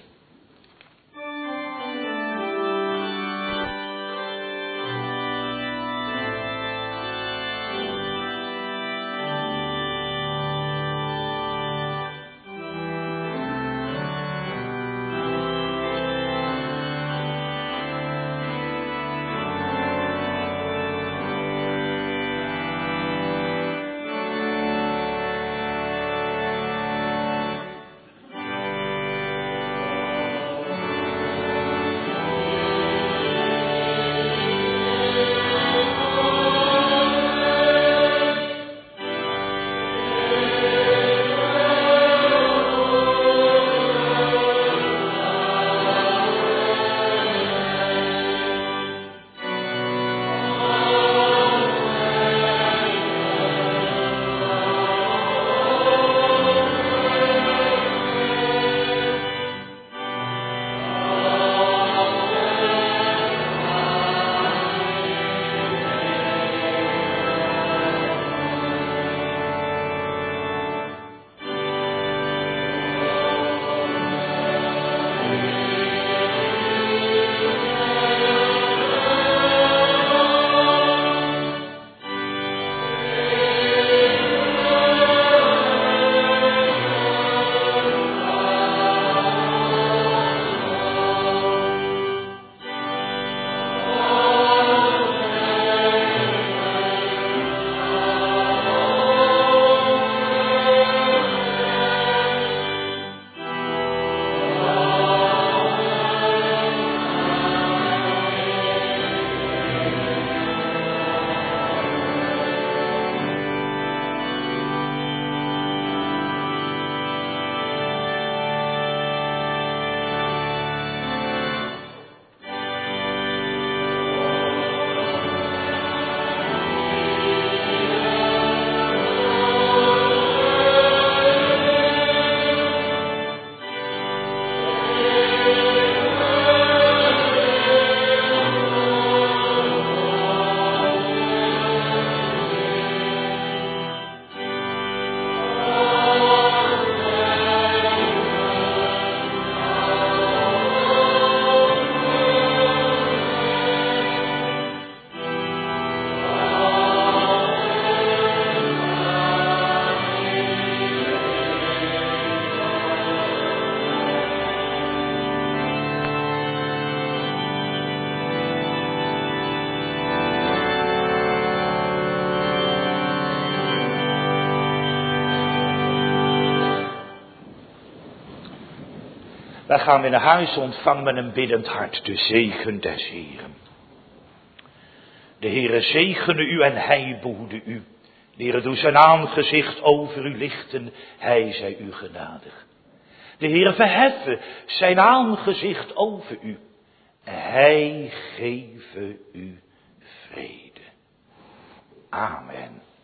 [SPEAKER 1] Wij gaan weer naar huis, ontvang met een biddend hart de zegen des Heeren. De Heere zegene u en hij behoede u. De Heere doe zijn aangezicht over u lichten, hij zij u genadig. De Heere verheffen zijn aangezicht over u, hij geven u vrede. Amen.